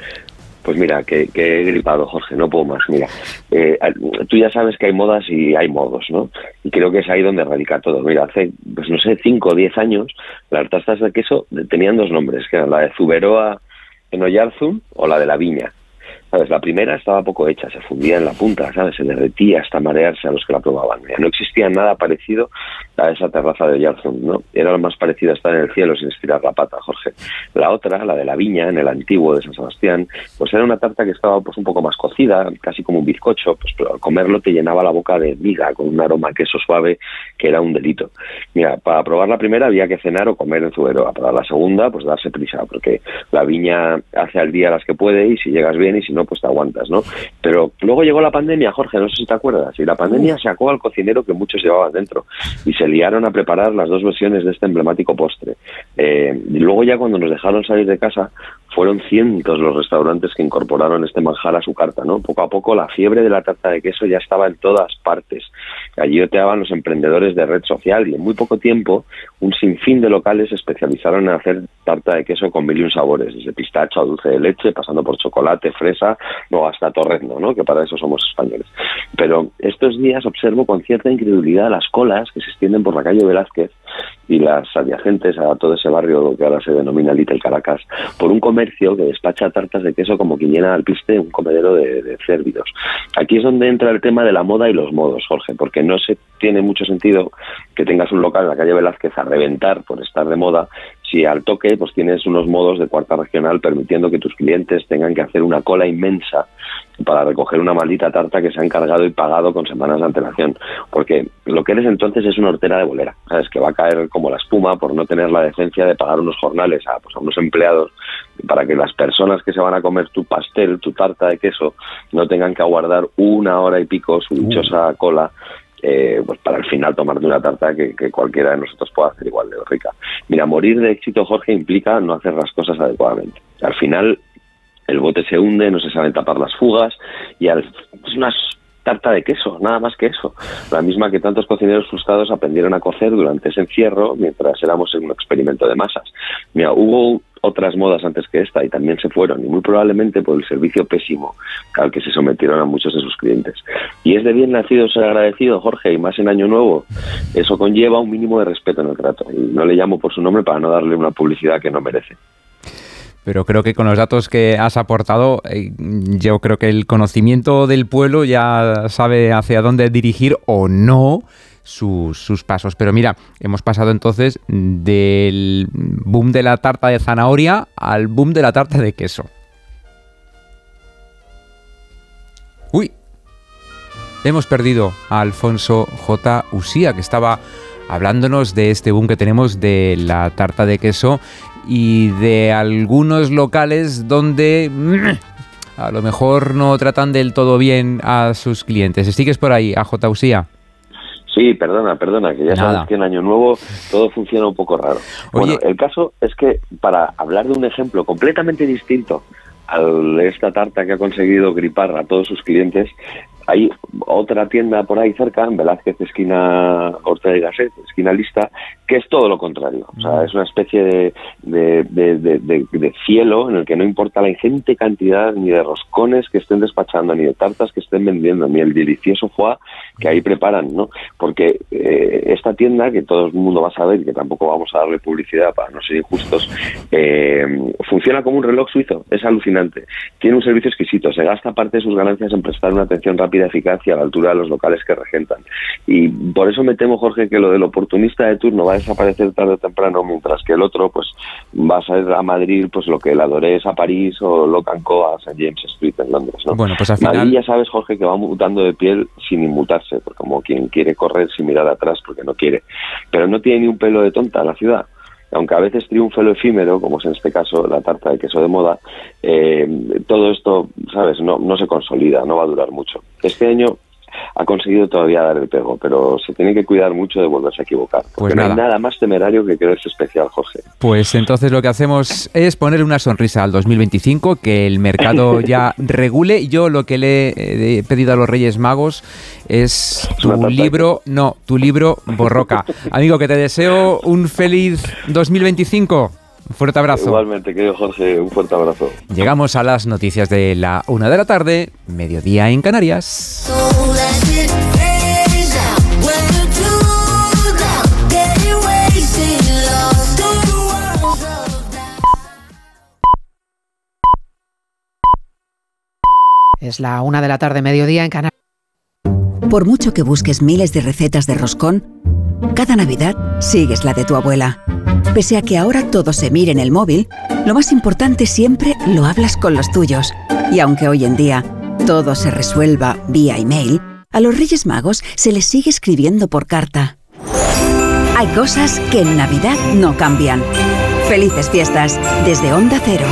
Pues mira, que, que he gripado, Jorge, no puedo más. Mira, eh, tú ya sabes que hay modas y hay modos, ¿no? Y creo que es ahí donde radica todo. Mira, hace, pues no sé, cinco o diez años, las tartas de queso tenían dos nombres, que eran la de Zuberoa en Oyarzún o la de la Viña. ¿Sabes? La primera estaba poco hecha, se fundía en la punta, ¿sabes? Se derretía hasta marearse a los que la probaban. No existía nada parecido a esa terraza de Oyarzún, ¿no? Era lo más parecido a estar en el cielo sin estirar la pata, Jorge. La otra, la de la Viña, en el antiguo de San Sebastián, pues era una tarta que estaba pues un poco más cocida, casi como un bizcocho, pues pero al comerlo te llenaba la boca de miga con un aroma a queso suave que era un delito. Mira, para probar la primera había que cenar o comer en Zuberoa, para la segunda pues darse prisa, porque la Viña hace al día las que puede y si llegas bien y si no pues te aguantas, ¿no? Pero luego llegó la pandemia, Jorge, no sé si te acuerdas, y la pandemia sacó al cocinero que muchos llevaban dentro y se liaron a preparar las dos versiones de este emblemático postre. Eh, y luego ya cuando nos dejaron salir de casa fueron cientos los restaurantes que incorporaron este manjar a su carta, ¿no? Poco a poco la fiebre de la tarta de queso ya estaba en todas partes. Allí oteaban los emprendedores de red social y en muy poco tiempo un sinfín de locales se especializaron en hacer tarta de queso con mil y un sabores, desde pistacho a dulce de leche, pasando por chocolate, fresa, no hasta torrezno, ¿no? Que para eso somos españoles. Pero estos días observo con cierta incredulidad las colas que se extienden por la calle Velázquez y las adyacentes a todo ese barrio que ahora se denomina Little Caracas, por un comercio que despacha tartas de queso como quien llena al piste un comedero de, de cérvidos. Aquí es donde entra el tema de la moda y los modos, Jorge, porque no se tiene mucho sentido que tengas un local en la calle Velázquez a reventar por estar de moda si al toque pues tienes unos modos de cuarta regional permitiendo que tus clientes tengan que hacer una cola inmensa para recoger una maldita tarta que se han cargado y pagado con semanas de antelación, porque lo que eres entonces es una hortera de bolera, ¿sabes? Que va a caer como la espuma por no tener la decencia de pagar unos jornales a, pues, a unos empleados para que las personas que se van a comer tu pastel, tu tarta de queso, no tengan que aguardar una hora y pico su dichosa cola Eh, pues para al final tomarte una tarta que, que cualquiera de nosotros pueda hacer igual de rica. Mira, morir de éxito, Jorge, implica no hacer las cosas adecuadamente. Al final el bote se hunde, no se saben tapar las fugas y al, es una tarta de queso, nada más que eso. La misma que tantos cocineros frustrados aprendieron a cocer durante ese encierro mientras éramos en un experimento de masas. Mira, hubo otras modas antes que esta y también se fueron, y muy probablemente por el servicio pésimo al que se sometieron a muchos de sus clientes. Y es de bien nacido ser agradecido, Jorge, y más en Año Nuevo. Eso conlleva un mínimo de respeto en el trato, y no le llamo por su nombre para no darle una publicidad que no merece. Pero creo que con los datos que has aportado, eh, yo creo que el conocimiento del pueblo ya sabe hacia dónde dirigir o no sus, sus pasos. Pero mira, hemos pasado entonces del boom de la tarta de zanahoria al boom de la tarta de queso. Uy, hemos perdido a Alfonso J. Usía, que estaba hablándonos de este boom que tenemos de la tarta de queso y de algunos locales donde mmm, a lo mejor no tratan del todo bien a sus clientes. ¿Sigues por ahí, a J. Usía? Sí, perdona, perdona, que ya Nada. sabes que en Año Nuevo todo funciona un poco raro. Oye, bueno, el caso es que para hablar de un ejemplo completamente distinto a esta tarta que ha conseguido gripar a todos sus clientes, hay otra tienda por ahí cerca, en Velázquez, esquina Ortega y Gasset, esquina Lista, que es todo lo contrario. O sea, es una especie de, de, de, de, de, de cielo en el que no importa la ingente cantidad ni de roscones que estén despachando, ni de tartas que estén vendiendo, ni el delicioso foie que ahí preparan, ¿no? Porque eh, esta tienda, que todo el mundo va a saber y que tampoco vamos a darle publicidad para no ser injustos, eh, funciona como un reloj suizo, es alucinante. Tiene un servicio exquisito, se gasta parte de sus ganancias en prestar una atención rápida, eficaz y a la altura de los locales que regentan. Y por eso me temo, Jorge, que lo del oportunista de turno va a desaparecer tarde o temprano, mientras que el otro pues va a salir a Madrid pues lo que el Adoré es a París o Lock and Co a Saint James Street en Londres, ¿no? Bueno, pues al final... Madrid ya sabes, Jorge, que va mutando de piel sin inmutarse, porque como quien quiere correr sin mirar atrás porque no quiere. Pero no tiene ni un pelo de tonta la ciudad. Aunque a veces triunfe lo efímero, como es en este caso la tarta de queso de moda, eh, todo esto, ¿sabes?, no, no se consolida, no va a durar mucho. Este año ha conseguido todavía dar el pego, pero se tiene que cuidar mucho de volverse a equivocar. Porque Pues no nada. hay nada más temerario que quererse especial, Jorge. Pues entonces lo que hacemos es poner una sonrisa al dos mil veinticinco, que el mercado ya regule. Yo lo que le he pedido a los Reyes Magos es tu libro, no, tu libro Borroca. Amigo, que te deseo un feliz dos mil veinticinco. Un fuerte abrazo. Igualmente, querido Jorge, un fuerte abrazo. Llegamos a las noticias de la una de la tarde, mediodía en Canarias. Es la una de la tarde, mediodía en Canarias. Por mucho que busques miles de recetas de roscón, cada Navidad sigues la de tu abuela. Pese a que ahora todo se mire en el móvil, lo más importante siempre lo hablas con los tuyos. Y aunque hoy en día todo se resuelva vía email, a los Reyes Magos se les sigue escribiendo por carta. Hay cosas que en Navidad no cambian. Felices fiestas desde Onda Cero.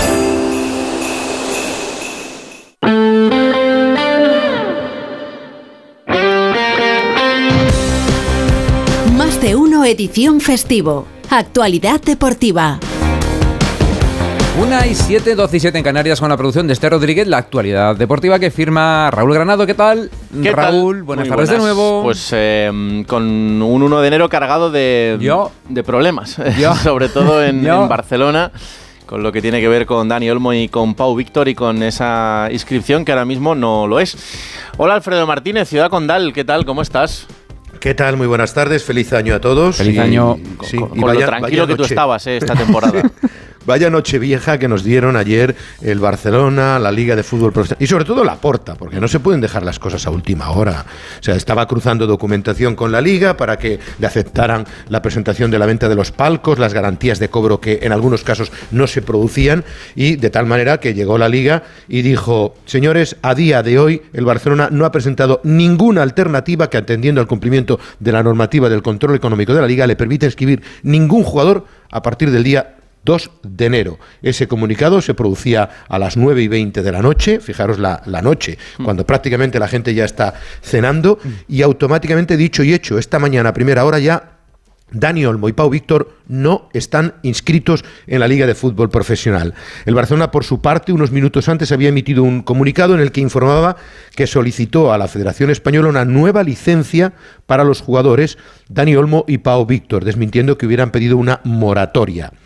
Más de uno edición festivo. Actualidad deportiva. Una y siete, doce y siete en Canarias con la producción de Esther Rodríguez, la actualidad deportiva que firma Raúl Granado. ¿Qué tal? ¿Qué Raúl, tal? buenas Muy tardes de nuevo. Pues eh, con un uno de enero cargado de, Yo. de problemas, Yo. sobre todo en, Yo. en Barcelona, con lo que tiene que ver con Dani Olmo y con Pau Víctor y con esa inscripción que ahora mismo no lo es. Hola, Alfredo Martínez, Ciudad Condal, ¿qué tal? ¿Cómo estás? ¿Qué tal? Muy buenas tardes, feliz año a todos. Feliz Y- año. sí, Con, y con vaya- lo tranquilo vaya que tú noche- estabas eh, esta temporada. Vaya noche vieja que nos dieron ayer el Barcelona, la Liga de Fútbol Profesional y sobre todo la Porta, porque no se pueden dejar las cosas a última hora. O sea, estaba cruzando documentación con la Liga para que le aceptaran la presentación de la venta de los palcos, las garantías de cobro que en algunos casos no se producían, y de tal manera que llegó la Liga y dijo: señores, a día de hoy el Barcelona no ha presentado ninguna alternativa que, atendiendo al cumplimiento de la normativa del control económico de la Liga, le permita inscribir ningún jugador a partir del día dos de enero. Ese comunicado se producía a las nueve y veinte de la noche, fijaros la, la noche, cuando prácticamente la gente ya está cenando, y automáticamente, dicho y hecho, esta mañana a primera hora ya Dani Olmo y Pau Víctor no están inscritos en la Liga de Fútbol Profesional. El Barcelona, por su parte, unos minutos antes había emitido un comunicado en el que informaba que solicitó a la Federación Española una nueva licencia para los jugadores Dani Olmo y Pau Víctor, desmintiendo que hubieran pedido una moratoria.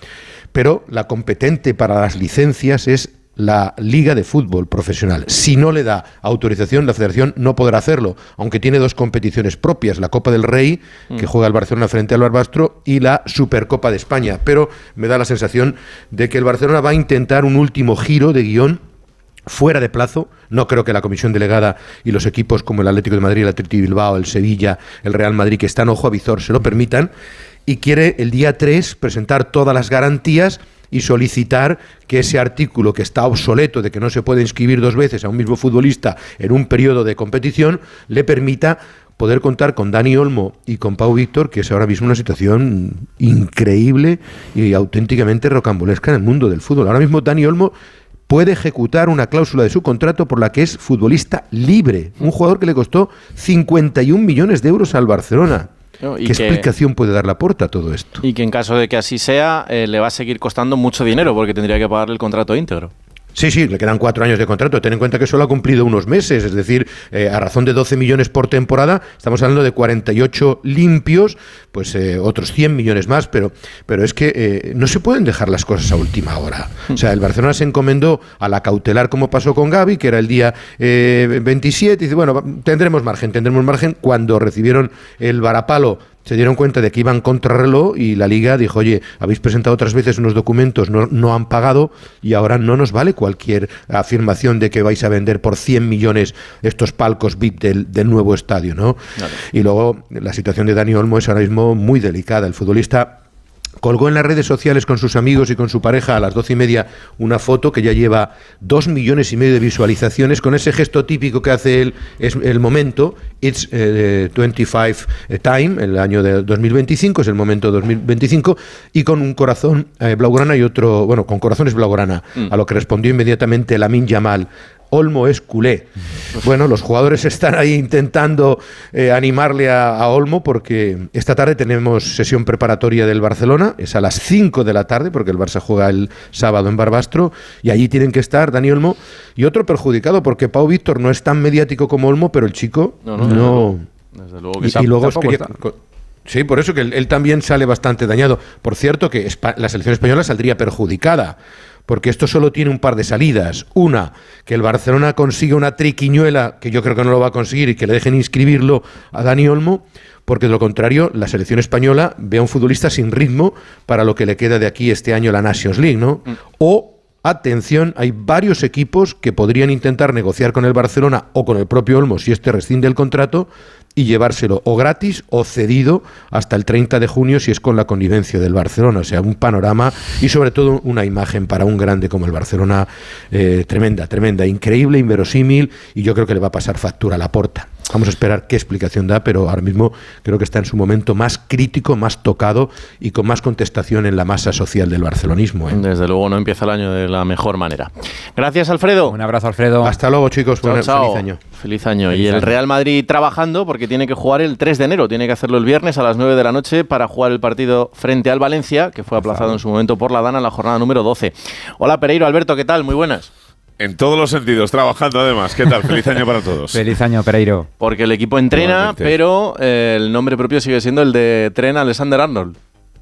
pero la competente para las licencias es la Liga de Fútbol Profesional. Si no le da autorización, la Federación no podrá hacerlo, aunque tiene dos competiciones propias, la Copa del Rey, que juega el Barcelona frente al Barbastro, y la Supercopa de España. Pero me da la sensación de que el Barcelona va a intentar un último giro de guión fuera de plazo. No creo que la comisión delegada y los equipos como el Atlético de Madrid, el Athletic Bilbao, el Sevilla, el Real Madrid, que están ojo a visor, se lo permitan, y quiere el día tres presentar todas las garantías y solicitar que ese artículo que está obsoleto de que no se puede inscribir dos veces a un mismo futbolista en un periodo de competición le permita poder contar con Dani Olmo y con Pau Víctor, que es ahora mismo una situación increíble y auténticamente rocambolesca en el mundo del fútbol. Ahora mismo Dani Olmo puede ejecutar una cláusula de su contrato por la que es futbolista libre, un jugador que le costó cincuenta y un millones de euros al Barcelona. No, y ¿Qué que, explicación puede dar Laporta a todo esto? Y que en caso de que así sea, eh, le va a seguir costando mucho dinero porque tendría que pagarle el contrato íntegro. Sí, sí, le quedan cuatro años de contrato. Ten en cuenta que solo ha cumplido unos meses, es decir, eh, a razón de doce millones por temporada, estamos hablando de cuarenta y ocho limpios, pues eh, otros cien millones más, pero, pero es que eh, no se pueden dejar las cosas a última hora. O sea, el Barcelona se encomendó a la cautelar como pasó con Gavi, que era el día eh, veintisiete, y dice, bueno, tendremos margen, tendremos margen. Cuando recibieron el varapalo, se dieron cuenta de que iban contrarreloj y la Liga dijo, oye, habéis presentado otras veces unos documentos, no, no han pagado y ahora no nos vale cualquier afirmación de que vais a vender por cien millones estos palcos V I P del, del nuevo estadio, ¿no? Claro. Y luego la situación de Dani Olmo es ahora mismo muy delicada. El futbolista colgó en las redes sociales con sus amigos y con su pareja a las doce y media una foto que ya lleva dos millones y medio de visualizaciones con ese gesto típico que hace él, es el momento, it's eh, veinticinco time, el año de dos mil veinticinco, es el momento dos mil veinticinco, y con un corazón eh, blaugrana y otro, bueno, con corazones blaugrana, mm. a lo que respondió inmediatamente Lamine Yamal. Olmo es culé. Bueno, los jugadores están ahí intentando eh, animarle a, a Olmo porque esta tarde tenemos sesión preparatoria del Barcelona, es a las cinco de la tarde porque el Barça juega el sábado en Barbastro y allí tienen que estar Dani Olmo y otro perjudicado porque Pau Víctor no es tan mediático como Olmo, pero el chico no... no, no. Desde luego que y, y luego es que... Sí, por eso que él, él también sale bastante dañado. Por cierto que Espa- la selección española saldría perjudicada porque esto solo tiene un par de salidas. Una, que el Barcelona consiga una triquiñuela, que yo creo que no lo va a conseguir, y que le dejen inscribirlo a Dani Olmo, porque de lo contrario la selección española ve a un futbolista sin ritmo para lo que le queda de aquí este año la Nations League, ¿no? Mm. O, atención, hay varios equipos que podrían intentar negociar con el Barcelona o con el propio Olmo si este rescinde el contrato y llevárselo o gratis o cedido hasta el treinta de junio si es con la connivencia del Barcelona. O sea, un panorama y sobre todo una imagen para un grande como el Barcelona eh, tremenda, tremenda, increíble, inverosímil, y yo creo que le va a pasar factura a Laporta. Vamos a esperar qué explicación da, pero ahora mismo creo que está en su momento más crítico, más tocado y con más contestación en la masa social del barcelonismo, ¿eh? Desde luego no empieza el año de la mejor manera. Gracias, Alfredo. Un abrazo, Alfredo. Hasta luego, chicos. Chao, Buen, chao. Feliz año. Feliz año. Feliz y el año. Real Madrid trabajando porque tiene que jugar el tres de enero. Tiene que hacerlo el viernes a las nueve de la noche para jugar el partido frente al Valencia, que fue aplazado en su momento por la Dana en la jornada número doce. Hola, Pereiro. Alberto, ¿qué tal? Muy buenas. En todos los sentidos, trabajando además. ¿Qué tal? Feliz año para todos. Feliz año, Pereiro. Porque el equipo entrena, Igualmente. pero eh, el nombre propio sigue siendo el de Trent Alexander-Arnold.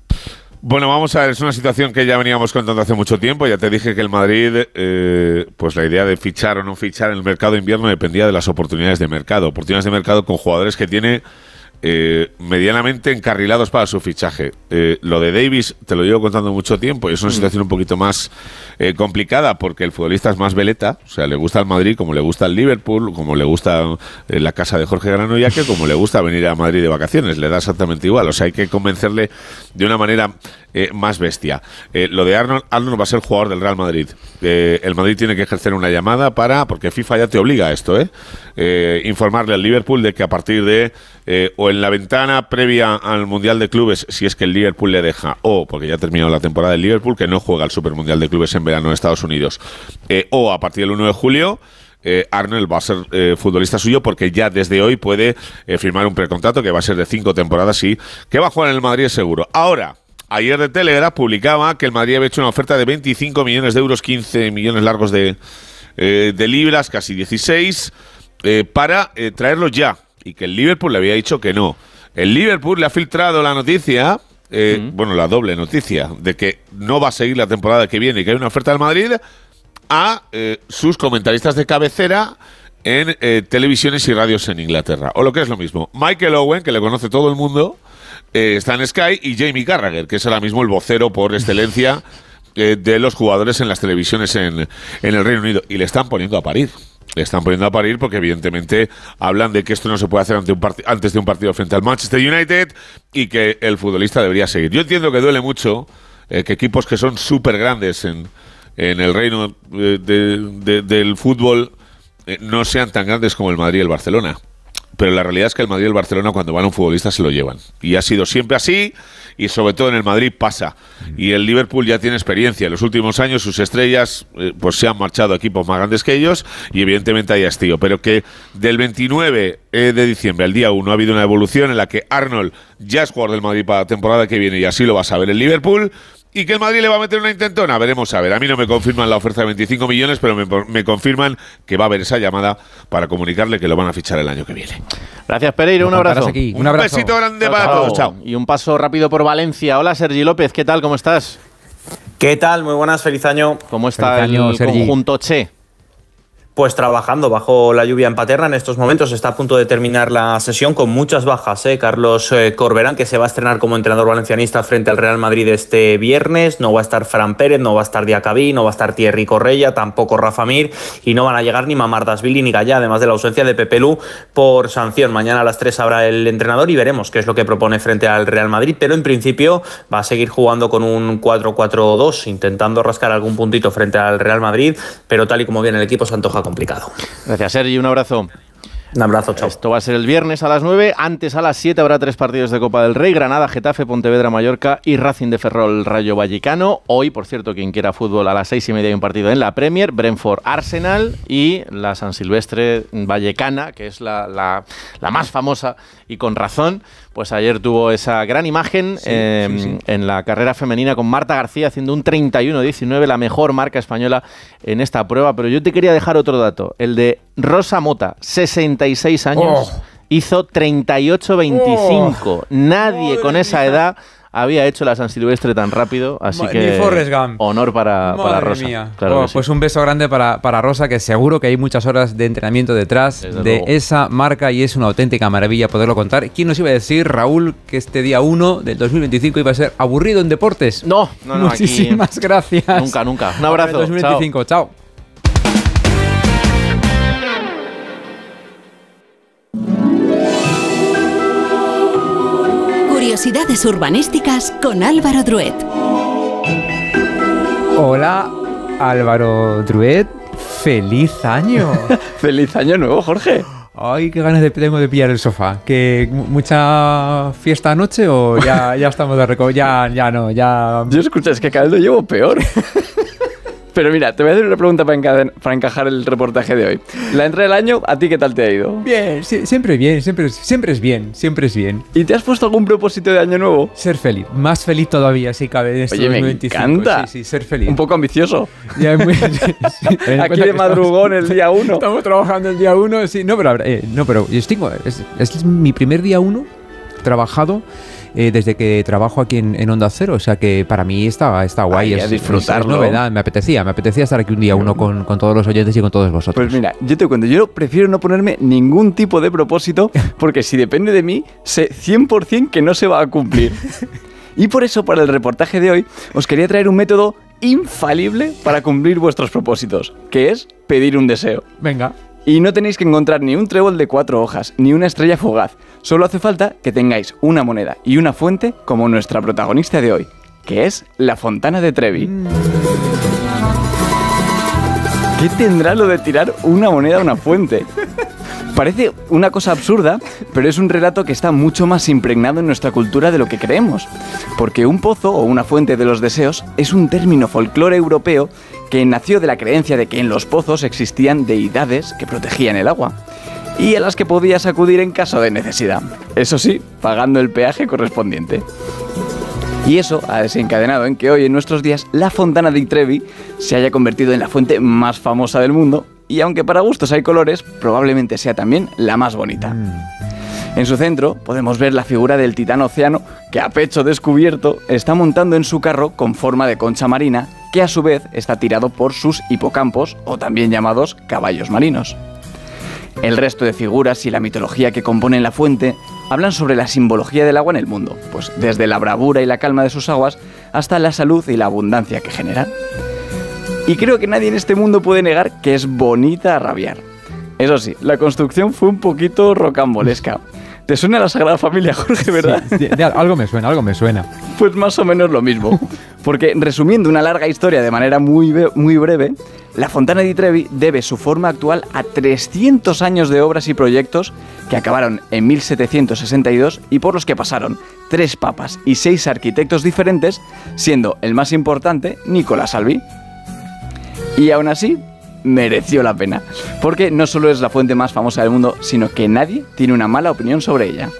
Bueno, vamos a ver, es una situación que ya veníamos contando hace mucho tiempo. Ya te dije que el Madrid, eh, pues la idea de fichar o no fichar en el mercado de invierno dependía de las oportunidades de mercado. Oportunidades de mercado con jugadores que tiene eh, medianamente encarrilados para su fichaje. Eh, lo de Davis te lo llevo contando mucho tiempo y es una situación un poquito más eh, complicada porque el futbolista es más veleta, o sea, le gusta el Madrid como le gusta el Liverpool, como le gusta eh, la casa de Jorge Granollers, como le gusta venir a Madrid de vacaciones, le da exactamente igual, o sea, hay que convencerle de una manera eh, más bestia. Eh, lo de Arnold, Arnold va a ser jugador del Real Madrid. Eh, el Madrid tiene que ejercer una llamada para, porque FIFA ya te obliga a esto, ¿eh? Eh, informarle al Liverpool de que a partir de eh, o en la ventana previa al Mundial de Clubes, si es que el Liverpool le deja, o porque ya ha terminado la temporada del Liverpool, que no juega el Super Mundial de Clubes en verano en Estados Unidos, eh, o a partir del uno de julio, eh, Arnold va a ser eh, futbolista suyo porque ya desde hoy puede eh, firmar un precontrato que va a ser de cinco temporadas y que va a jugar en el Madrid seguro. Ahora, ayer The Telegraph publicaba que el Madrid había hecho una oferta de veinticinco millones de euros, quince millones largos de, eh, de libras, casi dieciséis, eh, para eh, traerlo ya, y que el Liverpool le había dicho que no. El Liverpool le ha filtrado la noticia eh, mm. bueno, la doble noticia de que no va a seguir la temporada que viene y que hay una oferta del Madrid, a eh, sus comentaristas de cabecera en eh, televisiones y radios en Inglaterra. O lo que es lo mismo, Michael Owen, que le conoce todo el mundo, eh, está en Sky, y Jamie Carragher, que es ahora mismo el vocero por excelencia eh, de los jugadores en las televisiones en, en el Reino Unido. Y le están poniendo a parir. Le están poniendo a parir porque evidentemente hablan de que esto no se puede hacer ante un antes de un partido frente al Manchester United y que el futbolista debería seguir. Yo entiendo que duele mucho eh, que equipos que son súper grandes en, en el reino de, de, de, del fútbol eh, no sean tan grandes como el Madrid y el Barcelona. Pero la realidad es que el Madrid y el Barcelona, cuando van a un futbolista, se lo llevan. Y ha sido siempre así, y sobre todo en el Madrid pasa. Y el Liverpool ya tiene experiencia. En los últimos años sus estrellas eh, pues se han marchado a equipos más grandes que ellos, y evidentemente hay hastío. Pero que del veintinueve de diciembre al día uno ha habido una evolución en la que Arnold ya es jugador del Madrid para la temporada que viene, y así lo va a saber el Liverpool. Y que el Madrid le va a meter una intentona, veremos a ver. A mí no me confirman la oferta de veinticinco millones, pero me, me confirman que va a haber esa llamada para comunicarle que lo van a fichar el año que viene. Gracias, Pereiro, un abrazo. Aquí. Un, un abrazo. besito grande chao, para chao. todos, chao. Y un paso rápido por Valencia. Hola, Sergi López, ¿qué tal? ¿Cómo estás? ¿Qué tal? Muy buenas, feliz año. ¿Cómo está feliz año, el Sergi. conjunto Che? Pues trabajando bajo la lluvia en Paterna en estos momentos. Está a punto de terminar la sesión con muchas bajas. ¿eh? Carlos eh, Corberán, que se va a estrenar como entrenador valencianista frente al Real Madrid este viernes. No va a estar Fran Pérez, no va a estar Diacabí, no va a estar Thierry Correia, tampoco Rafa Mir, y no van a llegar ni Mamardashvili ni Gallá, además de la ausencia de Pepe Lu por sanción. Mañana a las tres habrá el entrenador y veremos qué es lo que propone frente al Real Madrid, pero en principio va a seguir jugando con un cuatro cuatro dos, intentando rascar algún puntito frente al Real Madrid, pero tal y como viene el equipo se antoja complicado. Gracias, Sergi, un abrazo. Un abrazo, chao. Esto va a ser el viernes a las nueve. Antes, a las siete, habrá tres partidos de Copa del Rey: Granada, Getafe, Pontevedra, Mallorca y Racing de Ferrol, Rayo Vallecano. Hoy, por cierto, quien quiera fútbol, a las seis y media hay un partido en la Premier: Brentford, Arsenal, y la San Silvestre Vallecana, que es la, la, la más famosa, y con razón. Pues ayer tuvo esa gran imagen sí, eh, sí, sí. en la carrera femenina, con Marta García haciendo un treinta y uno diecinueve, la mejor marca española en esta prueba. Pero yo te quería dejar otro dato, el de Rosa Mota, sesenta y seis años, oh. hizo treinta y ocho veinticinco. Oh. Nadie Madre con esa mía. edad había hecho la San Silvestre tan rápido, así Ma, que honor para, para Rosa. Mía. Claro oh, sí. Pues un beso grande para, para Rosa, que seguro que hay muchas horas de entrenamiento detrás Desde de luego. esa marca, y es una auténtica maravilla poderlo contar. ¿Quién nos iba a decir, Raúl, que este día uno del dos mil veinticinco iba a ser aburrido en deportes? No, no, no. Muchísimas aquí gracias. Nunca, nunca. Un abrazo. dos mil veinticinco, chao. chao. Curiosidades urbanísticas con Álvaro Druet. Hola, Álvaro Druet. ¡Feliz año! ¡Feliz año nuevo, Jorge! Ay, qué ganas de, tengo de pillar el sofá. ¿Que mucha fiesta anoche o ya, ya estamos de reco... Ya, ya no, ya... Yo escucha, es que cada vez lo llevo peor. Pero mira, te voy a hacer una pregunta para, encaden- para encajar el reportaje de hoy. La entrada del año, ¿a ti qué tal te ha ido? Bien, sí, siempre bien, siempre, siempre es bien, siempre es bien. ¿Y te has puesto algún propósito de año nuevo? Ser feliz, más feliz todavía si cabe en este Oye, dos mil veinticinco. Me encanta. Sí, sí, ser feliz. Un poco ambicioso. Ya, muy, sí, sí. Aquí de madrugón el día uno. Estamos trabajando el día uno, sí. No, pero, eh, no, pero yo tengo, es, es mi primer día uno trabajado. Eh, desde que trabajo aquí en, en Onda Cero, o sea que para mí está, está guay. Ay, es, a disfrutarlo. Es, es novedad, me apetecía, me apetecía estar aquí un día uno con, con todos los oyentes y con todos vosotros. Pues mira, yo te cuento, yo prefiero no ponerme ningún tipo de propósito, porque si depende de mí, sé cien por ciento que no se va a cumplir. Y por eso, para el reportaje de hoy, os quería traer un método infalible para cumplir vuestros propósitos, que es pedir un deseo. Venga. Y no tenéis que encontrar ni un trébol de cuatro hojas, ni una estrella fugaz. Solo hace falta que tengáis una moneda y una fuente como nuestra protagonista de hoy, que es la Fontana de Trevi. Mm. ¿Qué tendrá lo de tirar una moneda a una fuente? Parece una cosa absurda, pero es un relato que está mucho más impregnado en nuestra cultura de lo que creemos. Porque un pozo o una fuente de los deseos es un término folclore europeo que nació de la creencia de que en los pozos existían deidades que protegían el agua y a las que podías acudir en caso de necesidad. Eso sí, pagando el peaje correspondiente. Y eso ha desencadenado en que hoy, en nuestros días, la Fontana di Trevi se haya convertido en la fuente más famosa del mundo, y aunque para gustos hay colores, probablemente sea también la más bonita. Mm. En su centro podemos ver la figura del titán océano que a pecho descubierto está montando en su carro con forma de concha marina que a su vez está tirado por sus hipocampos o también llamados caballos marinos. El resto de figuras y la mitología que componen la fuente hablan sobre la simbología del agua en el mundo, pues desde la bravura y la calma de sus aguas hasta la salud y la abundancia que genera. Y creo que nadie en este mundo puede negar que es bonita a rabiar. Eso sí, la construcción fue un poquito rocambolesca. ¿Te suena la Sagrada Familia, Jorge, verdad? Sí, de, de, algo me suena, algo me suena. Pues más o menos lo mismo. Porque, resumiendo una larga historia de manera muy, muy breve, la Fontana di Trevi debe su forma actual a trescientos años de obras y proyectos que acabaron en mil setecientos sesenta y dos y por los que pasaron tres papas y seis arquitectos diferentes, siendo el más importante Nicola Salvi. Y aún así, mereció la pena, porque no solo es la fuente más famosa del mundo, sino que nadie tiene una mala opinión sobre ella.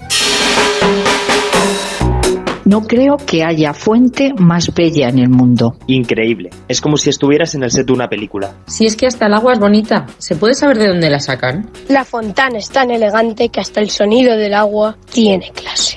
No creo que haya fuente más bella en el mundo. Increíble. Es como si estuvieras en el set de una película. Si es que hasta el agua es bonita. ¿Se puede saber de dónde la sacan? La fontana es tan elegante que hasta el sonido del agua tiene clase.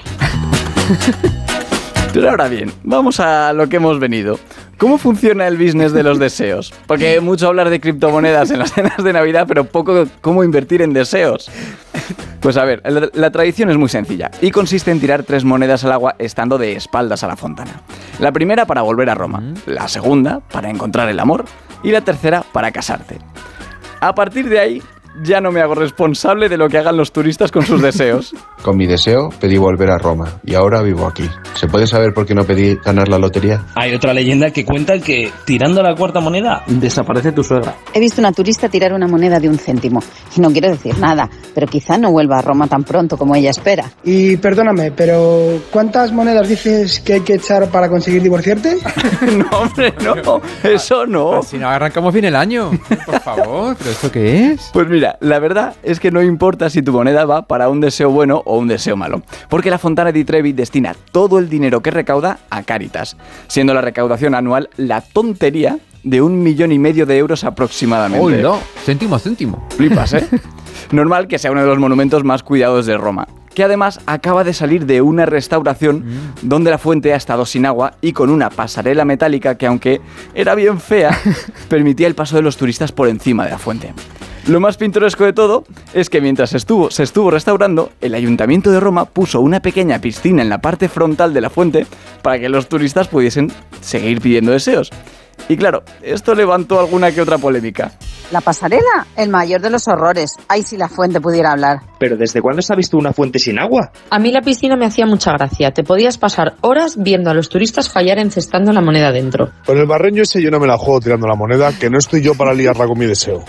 Pero ahora bien, vamos a lo que hemos venido. ¿Cómo funciona el business de los deseos? Porque mucho hablar de criptomonedas en las cenas de Navidad, pero poco cómo invertir en deseos. Pues a ver, la, la tradición es muy sencilla y consiste en tirar tres monedas al agua estando de espaldas a la fontana. La primera para volver a Roma, la segunda para encontrar el amor y la tercera para casarte. A partir de ahí, ya no me hago responsable de lo que hagan los turistas con sus deseos. Con mi deseo pedí volver a Roma y ahora vivo aquí. ¿Se puede saber por qué no pedí ganar la lotería? Hay otra leyenda que cuenta que tirando la cuarta moneda desaparece tu suegra. He visto una turista tirar una moneda de un céntimo y no quiero decir nada, pero quizá no vuelva a Roma tan pronto como ella espera. Y perdóname, pero ¿cuántas monedas dices que hay que echar para conseguir divorciarte? No, hombre, no, eso no. Pues si no arrancamos bien el año, por favor, ¿pero esto qué es? Pues mira, la verdad es que no importa si tu moneda va para un deseo bueno o un deseo malo, porque la Fontana di Trevi destina todo el dinero que recauda a Cáritas, siendo la recaudación anual la tontería de un millón y medio de euros aproximadamente. ¡Uy, no! Céntimo, céntimo. Flipas, ¿eh? Normal que sea uno de los monumentos más cuidados de Roma, que además acaba de salir de una restauración mm. donde la fuente ha estado sin agua y con una pasarela metálica que, aunque era bien fea, permitía el paso de los turistas por encima de la fuente. Lo más pintoresco de todo es que mientras estuvo, se estuvo restaurando, el Ayuntamiento de Roma puso una pequeña piscina en la parte frontal de la fuente para que los turistas pudiesen seguir pidiendo deseos. Y claro, esto levantó alguna que otra polémica. La pasarela, el mayor de los horrores. Ay, si la fuente pudiera hablar. ¿Pero desde cuándo se ha visto una fuente sin agua? A mí la piscina me hacía mucha gracia. Te podías pasar horas viendo a los turistas fallar encestando la moneda dentro. Con el barreño ese yo no me la juego tirando la moneda, que no estoy yo para liarla con mi deseo.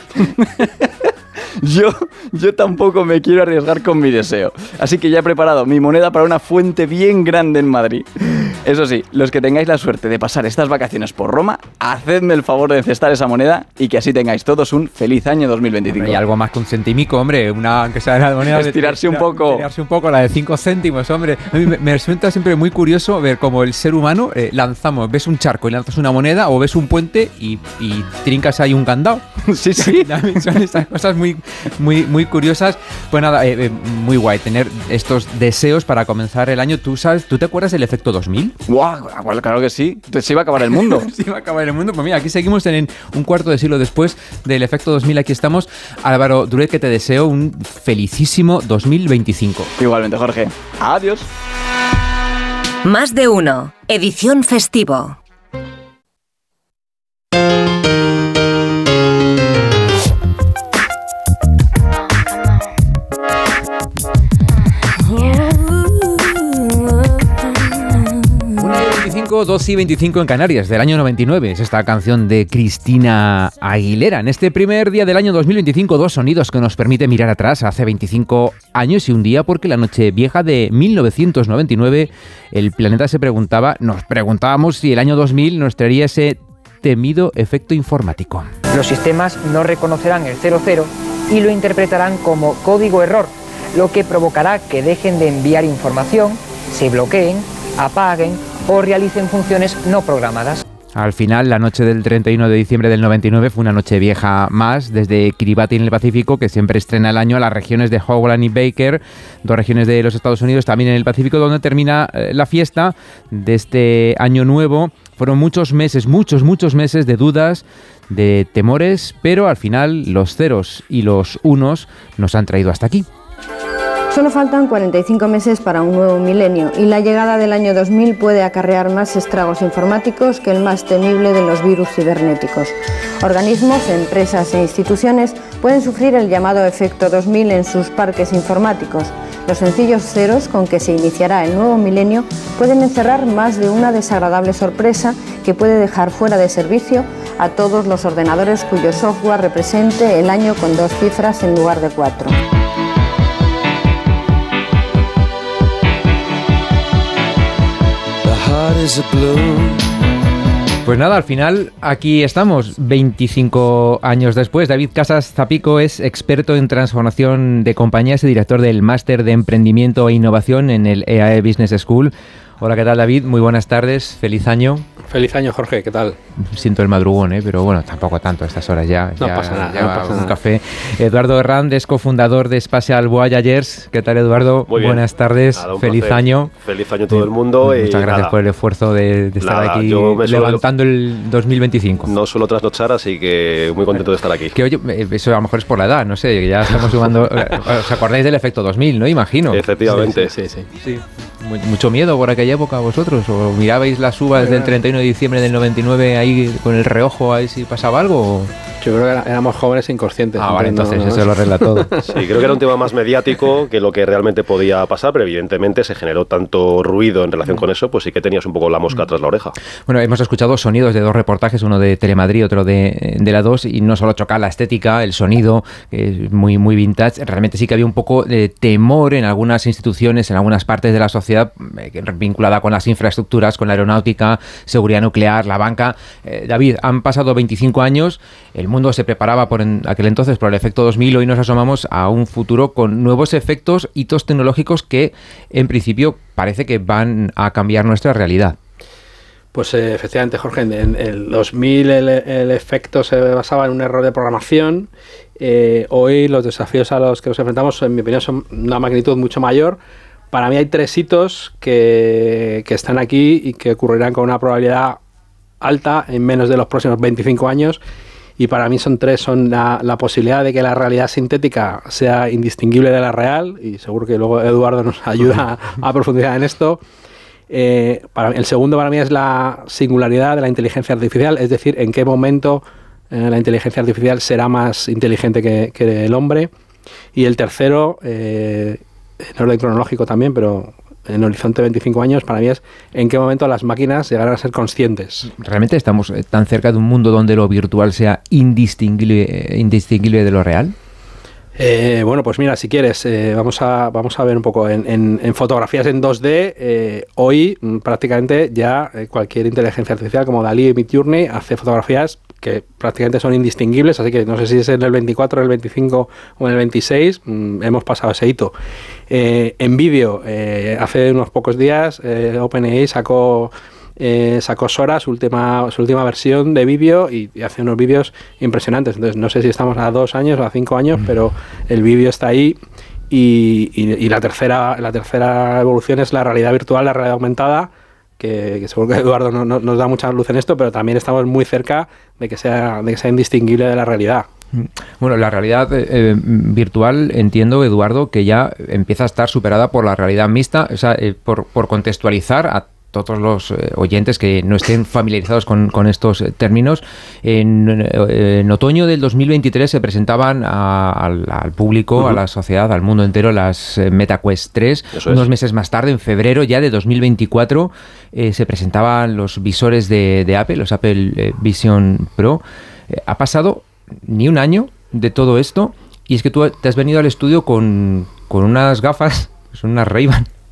Yo, yo tampoco me quiero arriesgar con mi deseo. Así que ya he preparado mi moneda para una fuente bien grande en Madrid. Eso sí, los que tengáis la suerte de pasar estas vacaciones por Roma, hacedme el favor de encestar esa moneda y que así tengáis todos un feliz año dos mil veinticinco. Hombre, y algo más que un centimico, hombre, una que sea la moneda. Estirarse un poco. Estirarse un poco, la de cinco céntimos, hombre. A mí me, me resulta siempre muy curioso ver cómo el ser humano eh, lanzamos, ves un charco y lanzas una moneda o ves un puente y, y trincas ahí un candado. Sí, sí. Son estas cosas muy, muy, muy curiosas. Pues nada, eh, eh, muy guay tener estos deseos para comenzar el año. ¿Tú sabes, tú te acuerdas del efecto dos mil? ¡Guau! Wow, claro que sí. Se iba a acabar el mundo. Se iba a acabar el mundo. Pues mira, aquí seguimos en un cuarto de siglo después del efecto dos mil. Aquí estamos. Álvaro Duret, que te deseo un felicísimo dos mil veinticinco. Igualmente, Jorge. Adiós. Más de uno. Edición festivo. dos y veinticinco en Canarias, del año noventa y nueve. Es esta canción de Cristina Aguilera. En este primer día del año dos mil veinticinco, dos sonidos que nos permiten mirar atrás hace veinticinco años y un día, porque la noche vieja de mil novecientos noventa y nueve, el planeta se preguntaba, nos preguntábamos si el año dos mil nos traería ese temido efecto informático. Los sistemas no reconocerán el cero cero y lo interpretarán como código error, lo que provocará que dejen de enviar información, se bloqueen, apaguen o realicen funciones no programadas. Al final, la noche del treinta y uno de diciembre del noventa y nueve fue una noche vieja más, desde Kiribati en el Pacífico, que siempre estrena el año, a las regiones de Howland y Baker, dos regiones de los Estados Unidos, también en el Pacífico, donde termina eh, la fiesta de este año nuevo. Fueron muchos meses, muchos, muchos meses de dudas, de temores, pero al final los ceros y los unos nos han traído hasta aquí. Solo faltan cuarenta y cinco meses para un nuevo milenio y la llegada del año dos mil puede acarrear más estragos informáticos que el más temible de los virus cibernéticos. Organismos, empresas e instituciones pueden sufrir el llamado efecto dos mil en sus parques informáticos. Los sencillos ceros con que se iniciará el nuevo milenio pueden encerrar más de una desagradable sorpresa que puede dejar fuera de servicio a todos los ordenadores cuyo software represente el año con dos cifras en lugar de cuatro. Pues nada, al final aquí estamos, veinticinco años después. David Casas Zapico es experto en transformación de compañías y director del Máster de Emprendimiento e Innovación en el E A E Business School. Hola, ¿qué tal, David? Muy buenas tardes, feliz año. Feliz año, Jorge, ¿qué tal? Siento el madrugón, ¿eh? Pero bueno, tampoco tanto a estas horas ya. No ya, pasa nada, ya no va pasa un nada. café. Eduardo Herrand es cofundador de Spatial Voyagers. ¿Qué tal, Eduardo? Muy bien. Buenas tardes, Nada, un feliz placer. año. Feliz año a todo el mundo. Muchas y gracias nada, por el esfuerzo de, de estar nada, aquí yo me suelo- levantando el dos mil veinticinco. No suelo trasnochar, así que muy contento de estar aquí. Que oye, eh, eso a lo mejor es por la edad, no sé, que ya estamos sumando. ¿Os acordáis del efecto dos mil, no? Imagino. Efectivamente. Sí, sí, sí. Sí. Mu- ¿Mucho miedo por aquella época vosotros? ¿O mirabais las uvas del treinta y uno de diciembre del noventa y nueve ahí con el reojo a ver si pasaba algo? ¿O? Yo creo que era- éramos jóvenes e inconscientes. Ah, vale, Entonces, entonces no- eso lo arregla todo. Sí, creo que era un tema más mediático que lo que realmente podía pasar, pero evidentemente se generó tanto ruido en relación con eso, pues sí que tenías un poco la mosca tras la oreja. Bueno, hemos escuchado sonidos de dos reportajes, uno de Telemadrid, otro de, de la dos, y no solo choca la estética, el sonido, que es muy, muy vintage, realmente sí que había un poco de temor en algunas instituciones, en algunas partes de la sociedad, eh, que- vinculada con las infraestructuras, con la aeronáutica, seguridad nuclear, la banca. Eh, David, han pasado veinticinco años, el mundo se preparaba por en aquel entonces por el efecto dos mil, hoy nos asomamos a un futuro con nuevos efectos, hitos tecnológicos que en principio parece que van a cambiar nuestra realidad. Pues eh, efectivamente, Jorge, en, en el dos mil el, el efecto se basaba en un error de programación. Eh, hoy los desafíos a los que nos enfrentamos, en mi opinión, son una magnitud mucho mayor. Para mí hay tres hitos que, que están aquí y que ocurrirán con una probabilidad alta en menos de los próximos veinticinco años. Y para mí son tres, son la, la posibilidad de que la realidad sintética sea indistinguible de la real, y seguro que luego Eduardo nos ayuda a, a profundizar en esto. Eh, para, el segundo para mí es la singularidad de la inteligencia artificial, es decir, en qué momento eh, la inteligencia artificial será más inteligente que, que el hombre. Y el tercero, eh, en orden cronológico también, pero en horizonte veinticinco años, para mí es en qué momento las máquinas llegarán a ser conscientes. ¿Realmente estamos eh, tan cerca de un mundo donde lo virtual sea indistinguible, eh, indistinguible de lo real? Eh, bueno, pues mira, si quieres, eh, vamos, a, vamos a ver un poco en, en, en fotografías en dos D. Eh, hoy mm, prácticamente ya eh, cualquier inteligencia artificial como DALL-E y Midjourney hace fotografías que prácticamente son indistinguibles, así que no sé si es en el veinticuatro, en el veinticinco o en el veintiséis, mmm, hemos pasado ese hito. Eh, en vídeo, eh, hace unos pocos días eh, OpenAI sacó Eh, sacó Sora, su última, su última versión de vídeo, y, y hace unos vídeos impresionantes. Entonces no sé si estamos a dos años o a cinco años, mm. pero el vídeo está ahí. Y, y, y la tercera la tercera evolución es la realidad virtual, la realidad aumentada, que, que seguro que Eduardo no, no, nos da mucha luz en esto, pero también estamos muy cerca de que sea, de que sea indistinguible de la realidad. Bueno, la realidad eh, virtual, entiendo, Eduardo, que ya empieza a estar superada por la realidad mixta. O sea, eh, por, por contextualizar a todos los eh, oyentes que no estén familiarizados con, con estos eh, términos, en, eh, en otoño del dos mil veintitrés se presentaban a, al, al público, uh-huh. a la sociedad, al mundo entero, las eh, MetaQuest tres. Eso Unos es. meses más tarde, en febrero ya de dos mil veinticuatro, eh, se presentaban los visores de, de Apple, los Apple eh, Vision Pro. Eh, ha pasado ni un año de todo esto, y es que tú te has venido al estudio con, con unas gafas, son unas Ray-Ban.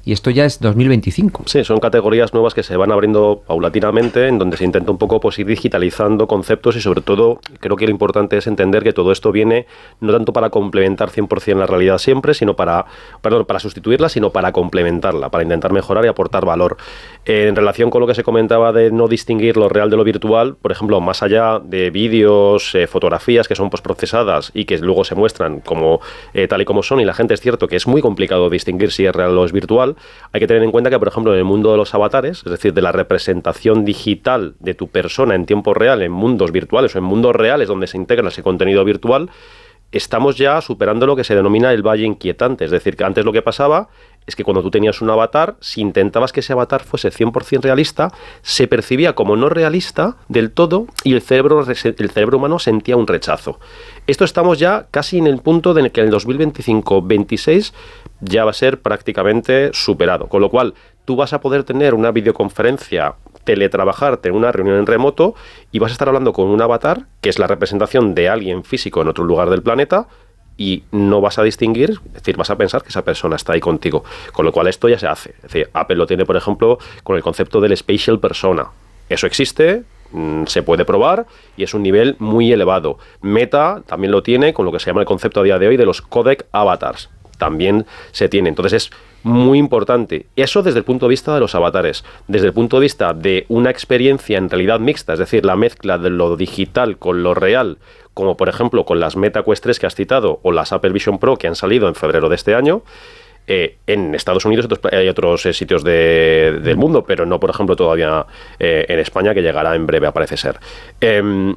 Y esto ya es dos mil veinticinco. Sí, son categorías nuevas que se van abriendo paulatinamente, en donde se intenta un poco pues, ir digitalizando conceptos y sobre todo creo que lo importante es entender que todo esto viene no tanto para complementar cien por ciento la realidad siempre, sino para, perdón, para sustituirla, sino para complementarla, para intentar mejorar y aportar valor. Eh, en relación con lo que se comentaba de no distinguir lo real de lo virtual, por ejemplo, más allá de vídeos, eh, fotografías que son postprocesadas y que luego se muestran como eh, tal y como son, y la gente es cierto que es muy complicado distinguir si es real o es virtual, hay que tener en cuenta que, por ejemplo, en el mundo de los avatares, es decir, de la representación digital de tu persona en tiempo real, en mundos virtuales o en mundos reales donde se integra ese contenido virtual, estamos ya superando lo que se denomina el valle inquietante. Es decir, que antes lo que pasaba es que cuando tú tenías un avatar, si intentabas que ese avatar fuese cien por ciento realista, se percibía como no realista del todo y el cerebro, el cerebro humano sentía un rechazo. Esto estamos ya casi en el punto de que en el dos mil veinticinco veintiséis ya va a ser prácticamente superado. Con lo cual, tú vas a poder tener una videoconferencia, teletrabajar, tener una reunión en remoto y vas a estar hablando con un avatar, que es la representación de alguien físico en otro lugar del planeta, y no vas a distinguir, es decir, vas a pensar que esa persona está ahí contigo. Con lo cual esto ya se hace. Es decir, Apple lo tiene, por ejemplo, con el concepto del spatial persona. Eso existe, mmm, se puede probar y es un nivel muy elevado. Meta también lo tiene con lo que se llama el concepto a día de hoy de los codec avatars. También se tiene. Entonces es muy importante. Eso desde el punto de vista de los avatares. Desde el punto de vista de una experiencia en realidad mixta, es decir, la mezcla de lo digital con lo real, como por ejemplo con las Meta Quest tres que has citado o las Apple Vision Pro que han salido en febrero de este año. Eh, en Estados Unidos hay otros eh, sitios de, del mundo, pero no, por ejemplo, todavía eh, en España, que llegará en breve, parece ser. Eh,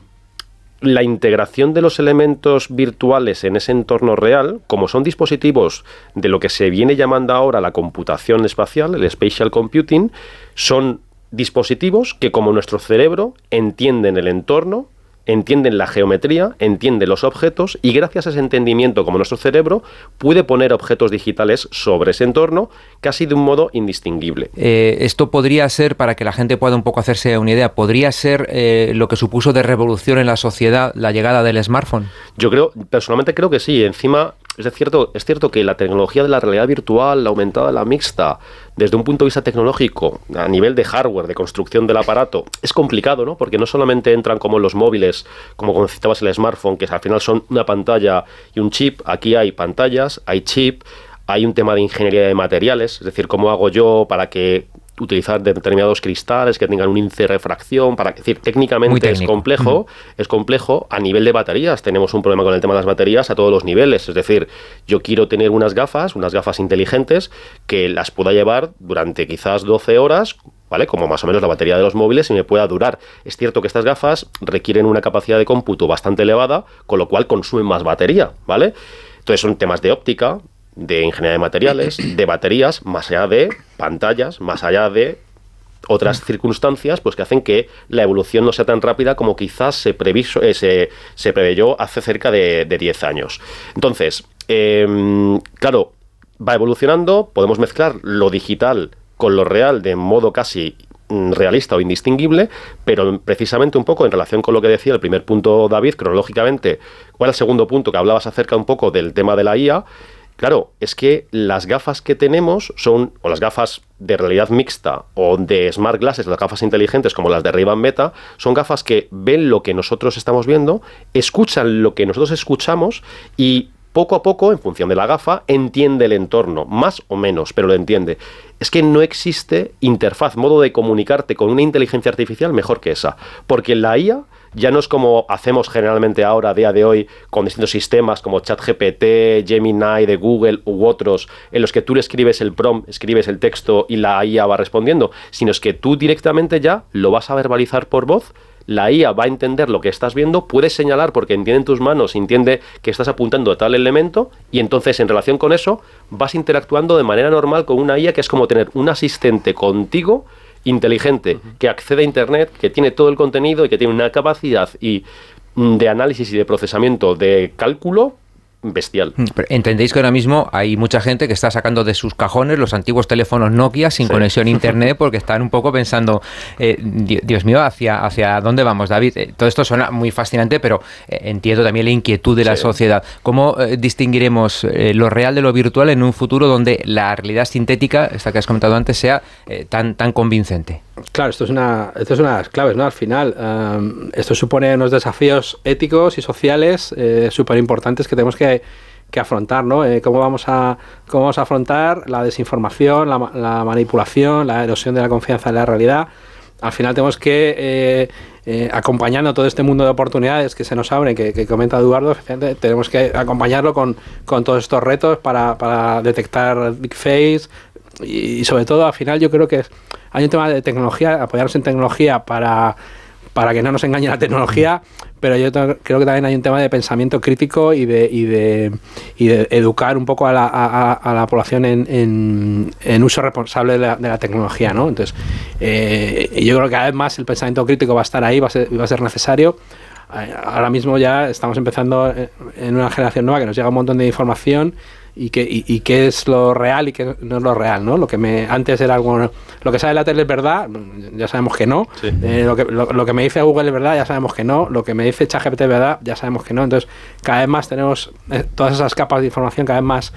La integración de los elementos virtuales en ese entorno real, como son dispositivos de lo que se viene llamando ahora la computación espacial, el spatial computing, son dispositivos que, como nuestro cerebro, entienden el entorno, entienden la geometría, entienden los objetos y gracias a ese entendimiento, como nuestro cerebro, puede poner objetos digitales sobre ese entorno casi de un modo indistinguible. Eh, esto podría ser, para que la gente pueda un poco hacerse una idea, podría ser eh, lo que supuso de revolución en la sociedad la llegada del smartphone. Yo creo, personalmente creo que sí. Encima, es cierto, es cierto que la tecnología de la realidad virtual, la aumentada, la mixta, desde un punto de vista tecnológico, a nivel de hardware, de construcción del aparato, es complicado, ¿no? Porque no solamente entran como los móviles, como citabas el smartphone, que al final son una pantalla y un chip. Aquí hay pantallas, hay chip, hay un tema de ingeniería de materiales, es decir, cómo hago yo para que utilizar determinados cristales que tengan un índice de refracción, para es decir, técnicamente es complejo, uh-huh. es complejo. A nivel de baterías tenemos un problema con el tema de las baterías a todos los niveles, es decir, yo quiero tener unas gafas, unas gafas inteligentes que las pueda llevar durante quizás doce horas, ¿vale? Como más o menos la batería de los móviles y me pueda durar. Es cierto que estas gafas requieren una capacidad de cómputo bastante elevada, con lo cual consumen más batería, ¿vale? Entonces son temas de óptica, de ingeniería de materiales, de baterías, más allá de pantallas, más allá de otras circunstancias, pues que hacen que la evolución no sea tan rápida como quizás se, previso, eh, se, se preveyó hace cerca de, de diez años. Entonces, eh, claro, va evolucionando, podemos mezclar lo digital con lo real de modo casi realista o indistinguible, pero precisamente un poco en relación con lo que decía el primer punto David, cronológicamente, ¿cuál es el segundo punto que hablabas acerca un poco del tema de la I A? Claro, es que las gafas que tenemos son, o las gafas de realidad mixta o de smart glasses, las gafas inteligentes como las de Ray-Ban Meta, son gafas que ven lo que nosotros estamos viendo, escuchan lo que nosotros escuchamos y poco a poco, en función de la gafa, entiende el entorno, más o menos, pero lo entiende. Es que no existe interfaz, modo de comunicarte con una inteligencia artificial mejor que esa, porque la I A ya no es como hacemos generalmente ahora, a día de hoy, con distintos sistemas como ChatGPT, Gemini de Google u otros, en los que tú le escribes el prompt, escribes el texto y la I A va respondiendo, sino es que tú directamente ya lo vas a verbalizar por voz. La I A va a entender lo que estás viendo, puedes señalar porque entiende en tus manos, entiende que estás apuntando a tal elemento y entonces en relación con eso vas interactuando de manera normal con una I A que es como tener un asistente contigo inteligente, uh-huh. que accede a Internet, que tiene todo el contenido y que tiene una capacidad y, de análisis y de procesamiento de cálculo bestial. Pero entendéis que ahora mismo hay mucha gente que está sacando de sus cajones los antiguos teléfonos Nokia sin sí. conexión a internet porque están un poco pensando, eh, Dios mío, ¿hacia, hacia dónde vamos, David? Eh, todo esto suena muy fascinante, pero eh, entiendo también la inquietud de la sí. sociedad. ¿Cómo eh, distinguiremos eh, lo real de lo virtual en un futuro donde la realidad sintética, esta que has comentado antes, sea eh, tan, tan convincente? Claro, esto es una, esto es una de las claves, ¿no? Al final, um, esto supone unos desafíos éticos y sociales eh, súper importantes que tenemos que, que afrontar, ¿no? Eh, ¿cómo, vamos a, ¿Cómo vamos a afrontar la desinformación, la, la manipulación, la erosión de la confianza en la realidad? Al final tenemos que, eh, eh, acompañando todo este mundo de oportunidades que se nos abren, que, que comenta Eduardo, tenemos que acompañarlo con, con todos estos retos para, para detectar deepfakes y, y sobre todo, al final, yo creo que es, hay un tema de tecnología, apoyarnos en tecnología para... para que no nos engañe la tecnología, pero yo creo que también hay un tema de pensamiento crítico y de, y de, y de educar un poco a la, a, a la población en, en, en uso responsable de la, de la tecnología, ¿no? Entonces, eh, yo creo que cada vez más el pensamiento crítico va a estar ahí, va a ser, va a ser necesario. Ahora mismo ya estamos empezando en una generación nueva que nos llega un montón de información y que y, y qué es lo real y qué no es lo real, ¿no? Lo que me antes era algo, lo que sale en la tele es verdad, ya sabemos que no. Sí. Eh, lo que lo, lo que me dice Google es verdad, ya sabemos que no. Lo que me dice ChatGPT es verdad, ya sabemos que no. Entonces, cada vez más tenemos eh, todas esas capas de información cada vez más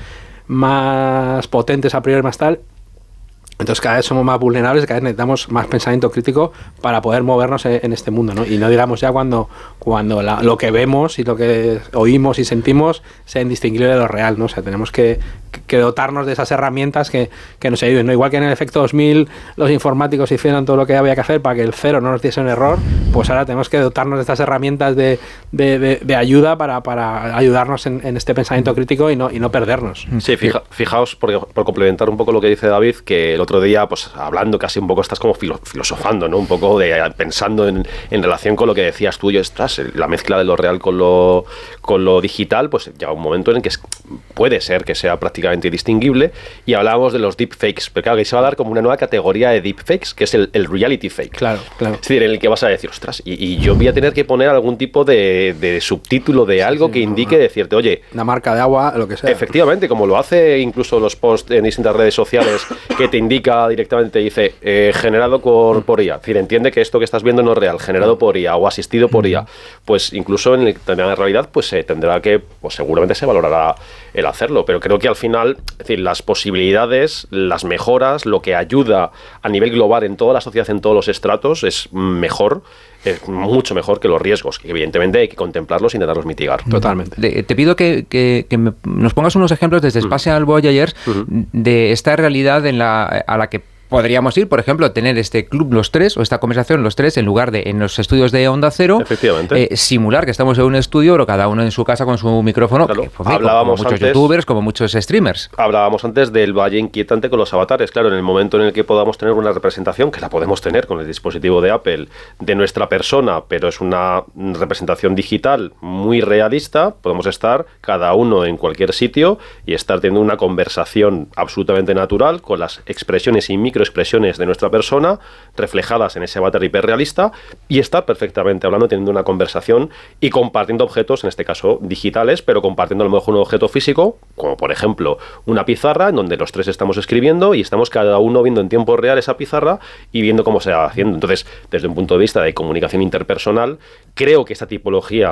más potentes a priori, más tal. Entonces cada vez somos más vulnerables, cada vez necesitamos más pensamiento crítico para poder movernos en este mundo, ¿no? Y no digamos ya cuando, cuando la, lo que vemos y lo que oímos y sentimos sea indistinguible de lo real, ¿no? O sea, tenemos que, que dotarnos de esas herramientas que, que nos ayuden, ¿no? Igual que en el efecto dos mil los informáticos hicieron todo lo que había que hacer para que el cero no nos diese un error, pues ahora tenemos que dotarnos de estas herramientas de, de, de, de ayuda para, para ayudarnos en, en este pensamiento crítico y no, y no perdernos. Sí, fija, fijaos, porque, por complementar un poco lo que dice David, que el otro día, pues hablando casi un poco, estás como filo, filosofando, ¿no? Un poco de pensando en, en relación con lo que decías tú y estás, la mezcla de lo real con lo, con lo digital, pues llega un momento en el que es, puede ser que sea prácticamente indistinguible, y hablábamos de los deepfakes, pero claro, que se va a dar como una nueva categoría de deepfakes, que es el, el reality fake. Claro, claro. Es decir, en el que vas a decir, ostras, y, y yo voy a tener que poner algún tipo de, de subtítulo de algo sí, sí, que indique, no, no. decirte, oye... Una marca de agua, lo que sea. Efectivamente, como lo hace incluso los posts en distintas redes sociales, que te indica directamente, te dice, eh, generado por, por I A. Es decir, entiende que esto que estás viendo no es real, generado por I A o asistido por I A. Pues incluso en la realidad, pues se eh, tendrá que, pues seguramente se valorará el hacerlo. Pero creo que al final, es decir, las posibilidades, las mejoras, lo que ayuda a nivel global en toda la sociedad, en todos los estratos, es mejor, es mucho mejor que los riesgos, que evidentemente hay que contemplarlos y intentarlos mitigar. Totalmente. De, te pido que, que, que me, nos pongas unos ejemplos desde Spatial Voyagers uh-huh. de esta realidad en la, a la que podríamos ir, por ejemplo, tener este club los tres o esta conversación los tres en lugar de en los estudios de Onda Cero. Efectivamente. Eh, simular que estamos en un estudio, pero cada uno en su casa con su micrófono. Claro. Que, pues, hablábamos como muchos antes, youtubers, como muchos streamers. Hablábamos antes del valle inquietante con los avatares. Claro, en el momento en el que podamos tener una representación, que la podemos tener con el dispositivo de Apple, de nuestra persona, pero es una representación digital muy realista, podemos estar cada uno en cualquier sitio y estar teniendo una conversación absolutamente natural con las expresiones y micro expresiones de nuestra persona reflejadas en ese avatar hiperrealista y estar perfectamente hablando, teniendo una conversación y compartiendo objetos, en este caso digitales, pero compartiendo a lo mejor un objeto físico, como por ejemplo una pizarra en donde los tres estamos escribiendo y estamos cada uno viendo en tiempo real esa pizarra y viendo cómo se va haciendo. Entonces, desde un punto de vista de comunicación interpersonal, creo que esta tipología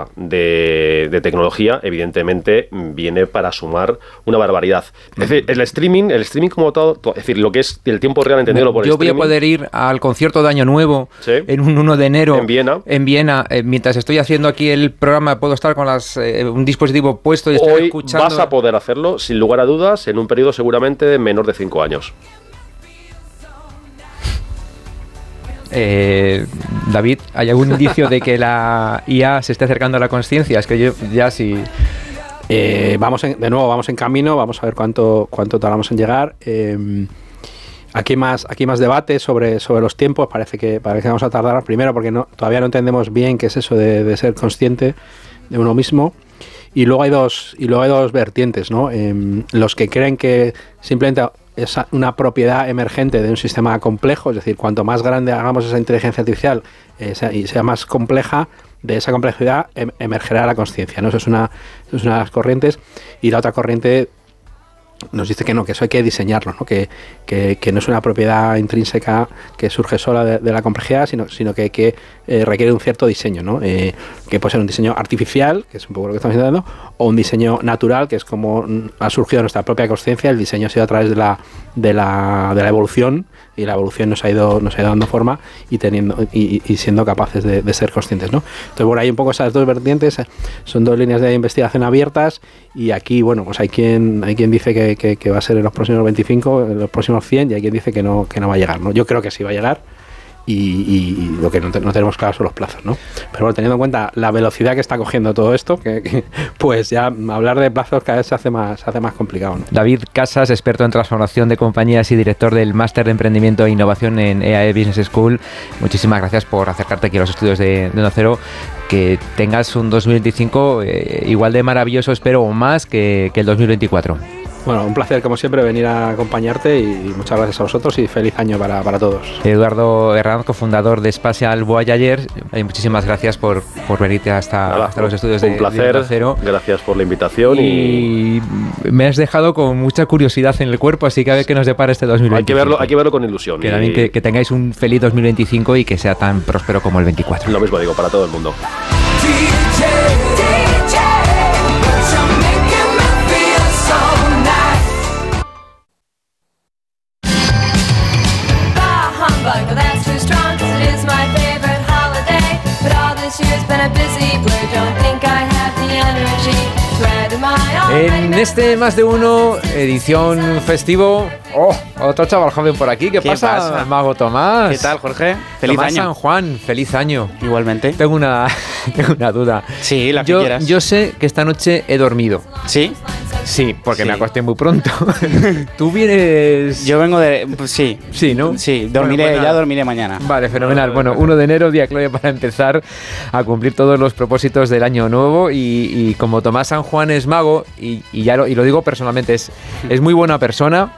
de, de tecnología evidentemente viene para sumar una barbaridad. Es decir, el streaming, el streaming como todo, es decir, lo que es el tiempo real entendido por el Yo voy a poder ir al concierto de Año Nuevo ¿sí? en un uno de enero en Viena. En Viena, eh, mientras estoy haciendo aquí el programa, puedo estar con las, eh, un dispositivo puesto y estar Hoy escuchando. Vas a poder hacerlo, sin lugar a dudas, en un periodo seguramente menor de cinco años. Eh, David, ¿hay algún indicio de que la I A se esté acercando a la consciencia? Es que yo ya sí... Eh, vamos en, de nuevo, vamos en camino, vamos a ver cuánto, cuánto tardamos en llegar. Eh, Aquí hay más, aquí más debate sobre, sobre los tiempos. Parece que, parece que vamos a tardar primero porque no, todavía no entendemos bien qué es eso de, de ser consciente de uno mismo. Y luego hay dos, y luego hay dos vertientes, ¿no? Eh, los que creen que simplemente es una propiedad emergente de un sistema complejo, es decir, cuanto más grande hagamos esa inteligencia artificial eh, sea, y sea más compleja, de esa complejidad em, emergerá la consciencia, ¿no? Eso es una, eso es una de las corrientes, y la otra corriente nos dice que no, que eso hay que diseñarlo, ¿no? Que, que, que no es una propiedad intrínseca que surge sola de, de la complejidad, sino, sino que, que eh, requiere un cierto diseño, ¿no? Eh, que puede ser un diseño artificial, que es un poco lo que estamos intentando, o un diseño natural, que es como ha surgido nuestra propia consciencia. El diseño ha sido a través de la, de la, de la evolución, y la evolución nos ha ido, nos ha ido dando forma y teniendo y, y siendo capaces de, de ser conscientes, ¿no? Entonces, por ahí un poco esas dos vertientes son dos líneas de investigación abiertas, y aquí, bueno, pues hay quien hay quien dice que, que, que va a ser en los próximos veinticinco, en los próximos cien, y hay quien dice que no, que no va a llegar, ¿no? Yo creo que sí va a llegar. Y, y, y lo que no, te, no tenemos claro son los plazos, ¿no? Pero bueno, teniendo en cuenta la velocidad que está cogiendo todo esto, que, que, pues ya hablar de plazos cada vez se hace más, se hace más complicado, ¿no? David Casas, experto en transformación de compañías y director del Máster de Emprendimiento e Innovación en E A E Business School, muchísimas gracias por acercarte aquí a los estudios de, de Onda Cero. Que tengas un dos mil veinticinco eh, igual de maravilloso, espero, o más que, que el dos mil veinticuatro. Bueno, un placer como siempre venir a acompañarte, y muchas gracias a vosotros y feliz año para, para todos. Eduardo Herranz, cofundador de Spatial Voyager, muchísimas gracias por, por venirte hasta, Nada, hasta los estudios un de, placer, de Onda Cero. Gracias por la invitación. Y, y me has dejado con mucha curiosidad en el cuerpo, así que a ver qué nos depara este dos mil veinticinco. Hay que verlo, hay que verlo con ilusión. Que, y... también que, que tengáis un feliz dos mil veinticinco y que sea tan próspero como el veinticuatro. Lo mismo digo para todo el mundo. En este Más de Uno, edición festivo. ¡Oh! Otro chaval joven por aquí. ¿Qué, ¿Qué pasa, pasa, Mago Tomás? ¿Qué tal, Jorge? Feliz Tomás año. San Juan, feliz año. Igualmente. Tengo una, tengo una duda. Sí, la que yo, quieras. Yo sé que esta noche he dormido. ¿Sí? Sí, porque Sí. me acosté muy pronto. Tú vienes... Yo vengo de... Pues sí. Sí, ¿no? Sí, dormiré, Bueno, pues ya nada. dormiré mañana. Vale, fenomenal. Bueno, uno de enero, día clave para empezar a cumplir todos los propósitos del año nuevo, y, y como Tomás San Juan es mago, y, y ya lo, y lo digo personalmente, es, es muy buena persona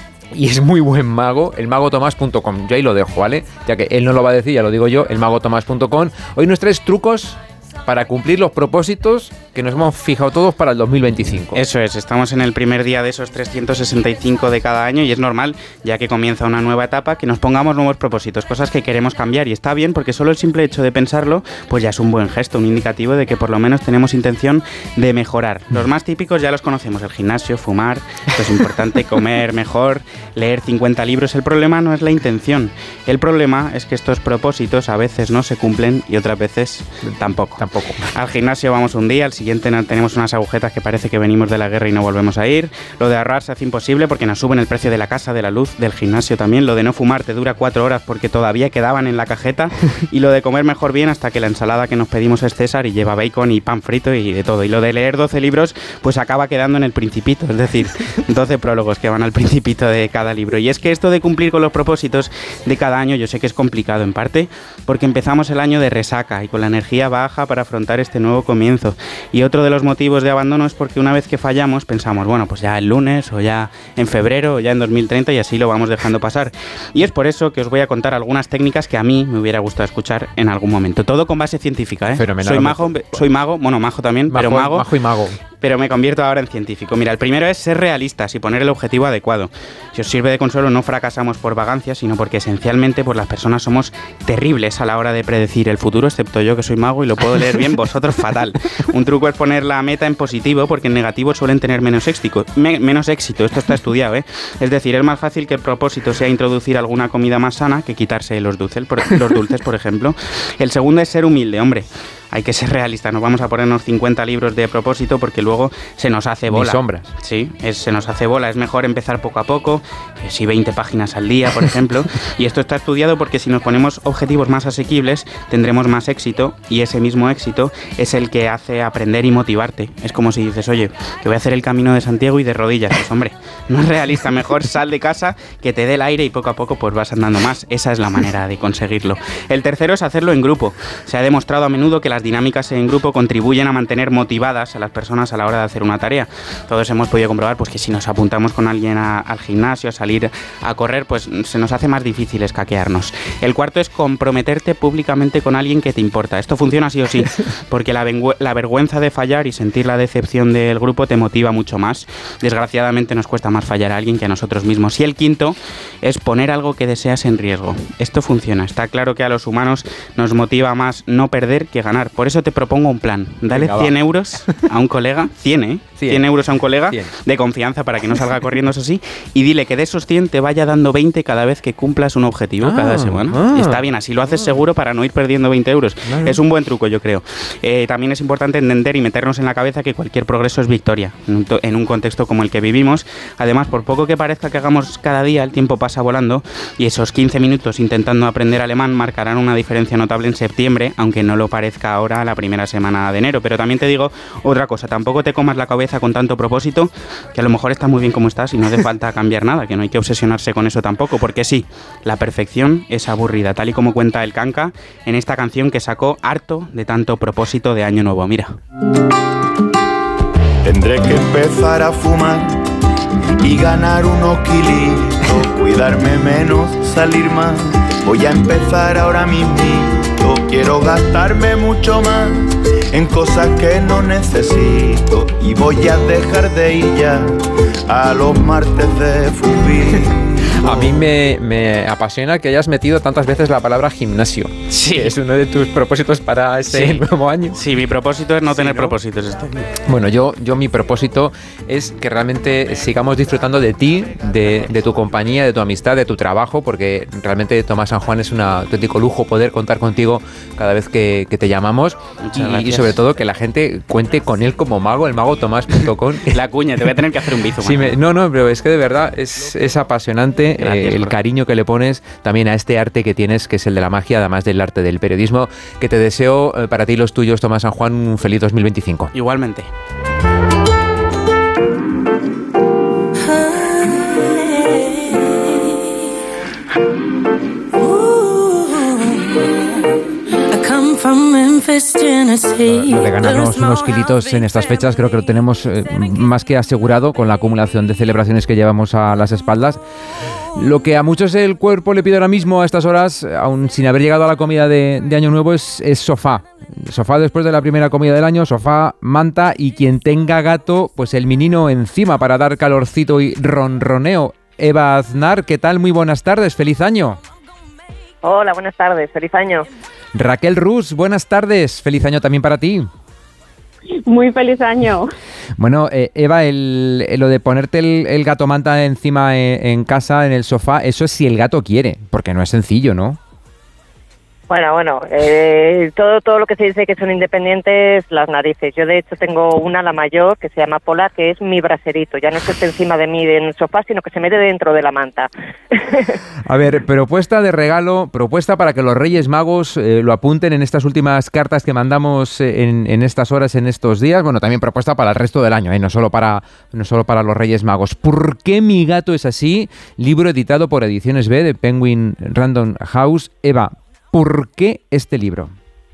y es muy buen mago, el mago tomás punto com. Yo ahí lo dejo, ¿vale? Ya que él no lo va a decir, ya lo digo yo, el mago tomás punto com. Hoy nos traes trucos para cumplir los propósitos que nos hemos fijado todos para el dos mil veinticinco. Eso es, estamos en el primer día de esos trescientos sesenta y cinco de cada año, y es normal, ya que comienza una nueva etapa, que nos pongamos nuevos propósitos, cosas que queremos cambiar, y está bien porque solo el simple hecho de pensarlo pues ya es un buen gesto, un indicativo de que por lo menos tenemos intención de mejorar. Los más típicos ya los conocemos: el gimnasio, fumar, esto es importante, comer mejor, leer cincuenta libros. El problema no es la intención, el problema es que estos propósitos a veces no se cumplen y otras veces tampoco. Tampoco. Al gimnasio vamos un día, al siguiente tenemos unas agujetas que parece que venimos de la guerra y no volvemos a ir. Lo de ahorrar se hace imposible porque nos suben el precio de la casa, de la luz, del gimnasio también. Lo de no fumar te dura cuatro horas porque todavía quedaban en la cajeta. Y lo de comer mejor bien hasta que la ensalada que nos pedimos es César y lleva bacon y pan frito y de todo. Y lo de leer doce libros pues acaba quedando en el Principito, es decir, doce prólogos que van al Principito de cada libro. Y es que esto de cumplir con los propósitos de cada año yo sé que es complicado, en parte porque empezamos el año de resaca y con la energía baja para afrontar este nuevo comienzo. Y otro de los motivos de abandono es porque una vez que fallamos pensamos, bueno, pues ya el lunes o ya en febrero o ya en dos mil treinta, y así lo vamos dejando pasar. Y es por eso que os voy a contar algunas técnicas que a mí me hubiera gustado escuchar en algún momento. Todo con base científica, ¿eh? Fenomenal. Soy mago, soy mago, bueno, mago también, Majo, pero mago. majo y mago. Pero me convierto ahora en científico. Mira, el primero es ser realistas y poner el objetivo adecuado. Si os sirve de consuelo, no fracasamos por vagancia, sino porque esencialmente pues las personas somos terribles a la hora de predecir el futuro, excepto yo que soy mago y lo puedo leer bien, vosotros fatal. Un truco es poner la meta en positivo, porque en negativo suelen tener menos éxito. Me- menos éxito, esto está estudiado, ¿eh? Es decir, es más fácil que el propósito sea introducir alguna comida más sana que quitarse los dulces, por, los dulces, por ejemplo. El segundo es ser humilde, hombre. Hay que ser realistas, no vamos a ponernos cincuenta libros de propósito porque luego se nos hace bola. Ni sombras. Sí, es, se nos hace bola, es mejor empezar poco a poco, que si veinte páginas al día, por ejemplo, y esto está estudiado porque si nos ponemos objetivos más asequibles tendremos más éxito, y ese mismo éxito es el que hace aprender y motivarte. Es como si dices, oye, que voy a hacer el Camino de Santiago y de rodillas, pues hombre, no es realista, mejor sal de casa, que te dé el aire y poco a poco pues vas andando más. Esa es la manera de conseguirlo. El tercero es hacerlo en grupo. Se ha demostrado a menudo que las las dinámicas en grupo contribuyen a mantener motivadas a las personas a la hora de hacer una tarea. Todos hemos podido comprobar pues, que si nos apuntamos con alguien a, al gimnasio, a salir a correr, pues se nos hace más difícil escaquearnos. El cuarto es comprometerte públicamente con alguien que te importa. Esto funciona sí o sí, porque la, la vergüenza de fallar y sentir la decepción del grupo te motiva mucho más. Desgraciadamente nos cuesta más fallar a alguien que a nosotros mismos. Y el quinto es poner algo que deseas en riesgo. Esto funciona. Está claro que a los humanos nos motiva más no perder que ganar. Por eso te propongo un plan. Dale Venga, cien euros a un colega, cien, ¿eh? cien, cien euros a un colega cien. De confianza para que no salga corriendo, eso sí, y dile que de esos cien te vaya dando veinte cada vez que cumplas un objetivo ah, cada semana. Ah, y está bien, así lo haces seguro para no ir perdiendo veinte euros. Claro. Es un buen truco, yo creo. Eh, también es importante entender y meternos en la cabeza que cualquier progreso es victoria en un, en un contexto como el que vivimos. Además, por poco que parezca que hagamos cada día, el tiempo pasa volando y esos quince minutos intentando aprender alemán marcarán una diferencia notable en septiembre, aunque no lo parezca ahora la primera semana de enero. Pero también te digo otra cosa, tampoco te comas la cabeza con tanto propósito, que a lo mejor estás muy bien como estás y no hace falta cambiar nada, que no hay que obsesionarse con eso tampoco, porque sí, la perfección es aburrida, tal y como cuenta el Kanka en esta canción que sacó harto de tanto propósito de Año Nuevo. Mira. Tendré que empezar a fumar y ganar unos kilitos, cuidarme menos, salir más. Voy a empezar ahora mismito, quiero gastarme mucho más en cosas que no necesito y voy a dejar de ir ya a los martes de fútbol. A mí me, me apasiona que hayas metido tantas veces la palabra gimnasio. Sí. Es uno de tus propósitos para este sí. nuevo año. Sí, mi propósito es no sí, tener ¿no? propósitos este año. Bueno, yo, yo mi propósito es que realmente sigamos disfrutando de ti, de, de tu compañía, de tu amistad, de tu trabajo, porque realmente Tomás San Juan es un auténtico lujo poder contar contigo cada vez que, que te llamamos. Y, y sobre todo que la gente cuente con él como mago, el mago tomás punto com. La cuña, te voy a tener que hacer un bizo. Sí, me, no, no, pero es que de verdad es, es apasionante. Gracias, eh, el cariño que le pones también a este arte que tienes, que es el de la magia, además del arte del periodismo, que te deseo eh, para ti y los tuyos, Tomás San Juan, un feliz dos mil veinticinco. Igualmente. Lo de ganarnos unos kilitos en estas fechas creo que lo tenemos eh, más que asegurado con la acumulación de celebraciones que llevamos a las espaldas. Lo que a muchos el cuerpo le pide ahora mismo a estas horas, aún sin haber llegado a la comida de, de Año Nuevo, es, es sofá. Sofá después de la primera comida del año, sofá, manta y quien tenga gato, pues el menino encima para dar calorcito y ronroneo. Eva Aznar, ¿qué tal? Muy buenas tardes, feliz año. Hola, buenas tardes, feliz año. Raquel Rus, buenas tardes, feliz año también para ti. Muy feliz año. Bueno, eh, Eva, el, el, lo de ponerte el, el gato manta encima en, en casa, en el sofá, eso es si el gato quiere, porque no es sencillo, ¿no? Bueno, bueno, eh, todo todo lo que se dice que son independientes, las narices. Yo de hecho tengo una, la mayor, que se llama Polar, que es mi braserito. Ya no es que esté encima de mí en el sofá, sino que se mete dentro de la manta. A ver, propuesta de regalo, propuesta para que los Reyes Magos eh, lo apunten en estas últimas cartas que mandamos en, en estas horas, en estos días. Bueno, también propuesta para el resto del año, ¿eh? no solo para, no solo para los Reyes Magos. ¿Por qué mi gato es así? Libro editado por Ediciones B de Penguin Random House. Eva, ¿por qué este libro?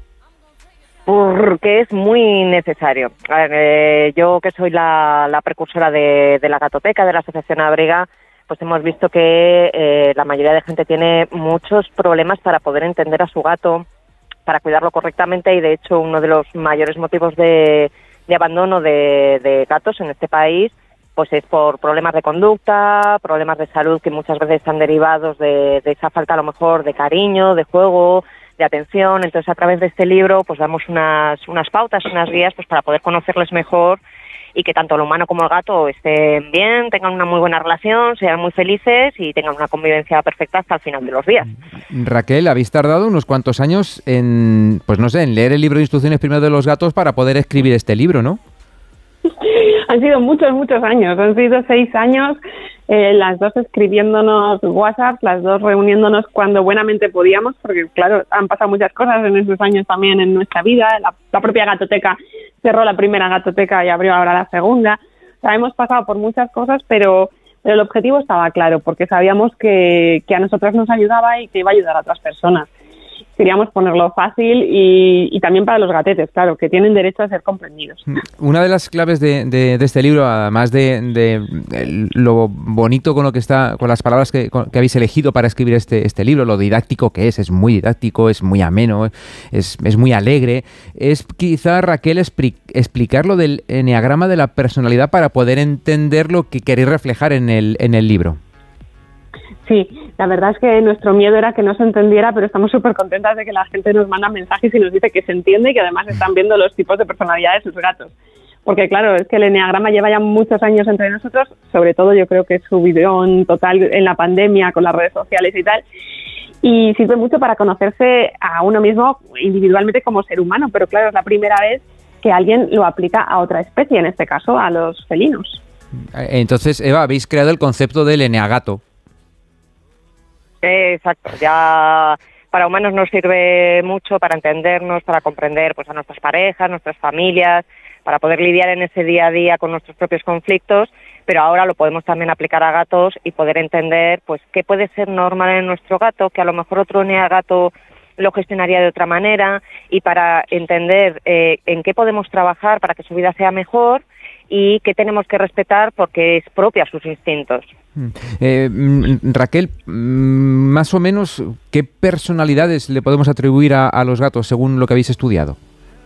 Porque es muy necesario. A ver, eh, yo que soy la, la precursora de, de la Gatoteca, de la Asociación Abriga, pues hemos visto que eh, la mayoría de gente tiene muchos problemas para poder entender a su gato, para cuidarlo correctamente, y de hecho uno de los mayores motivos de, de abandono de, de gatos en este país pues es por problemas de conducta, problemas de salud que muchas veces están derivados de, de esa falta a lo mejor de cariño, de juego, de atención. Entonces a través de este libro pues damos unas, unas pautas, unas guías pues para poder conocerles mejor y que tanto el humano como el gato estén bien, tengan una muy buena relación, sean muy felices y tengan una convivencia perfecta hasta el final de los días. Raquel, habéis tardado unos cuantos años en, pues no sé, en leer el libro de instrucciones primero de los gatos para poder escribir este libro, ¿no? Han sido muchos, muchos años, han sido seis años, eh, las dos escribiéndonos WhatsApp, las dos reuniéndonos cuando buenamente podíamos, porque claro, han pasado muchas cosas en esos años también en nuestra vida. La, la propia Gatoteca cerró la primera Gatoteca y abrió ahora la segunda. O sea, hemos pasado por muchas cosas, pero, pero el objetivo estaba claro, porque sabíamos que, que a nosotros nos ayudaba y que iba a ayudar a otras personas. queríamos ponerlo fácil y, y también para los gatetes, claro, que tienen derecho a ser comprendidos. Una de las claves de, de, de este libro, además de, de, de lo bonito con lo que está, con las palabras que, con, que habéis elegido para escribir este, este libro, lo didáctico que es, es muy didáctico, es muy ameno, es, es muy alegre, es quizá, Raquel, expli- explicar lo del eneagrama de la personalidad para poder entender lo que queréis reflejar en el, en el libro. Sí, la verdad es que nuestro miedo era que no se entendiera, pero estamos súper contentas de que la gente nos manda mensajes y nos dice que se entiende y que además están viendo los tipos de personalidad de sus gatos. Porque claro, es que el eneagrama lleva ya muchos años entre nosotros, sobre todo yo creo que es su bidón total en la pandemia con las redes sociales y tal, y sirve mucho para conocerse a uno mismo individualmente como ser humano, pero claro, es la primera vez que alguien lo aplica a otra especie, en este caso a los felinos. Entonces, Eva, habéis creado el concepto del eneagato. Exacto, ya para humanos nos sirve mucho para entendernos, para comprender pues a nuestras parejas, nuestras familias, para poder lidiar en ese día a día con nuestros propios conflictos, pero ahora lo podemos también aplicar a gatos y poder entender pues qué puede ser normal en nuestro gato, que a lo mejor otro eneagato lo gestionaría de otra manera, y para entender eh, en qué podemos trabajar para que su vida sea mejor y qué tenemos que respetar porque es propia a sus instintos. Eh, Raquel, más o menos, ¿qué personalidades le podemos atribuir a, a los gatos según lo que habéis estudiado?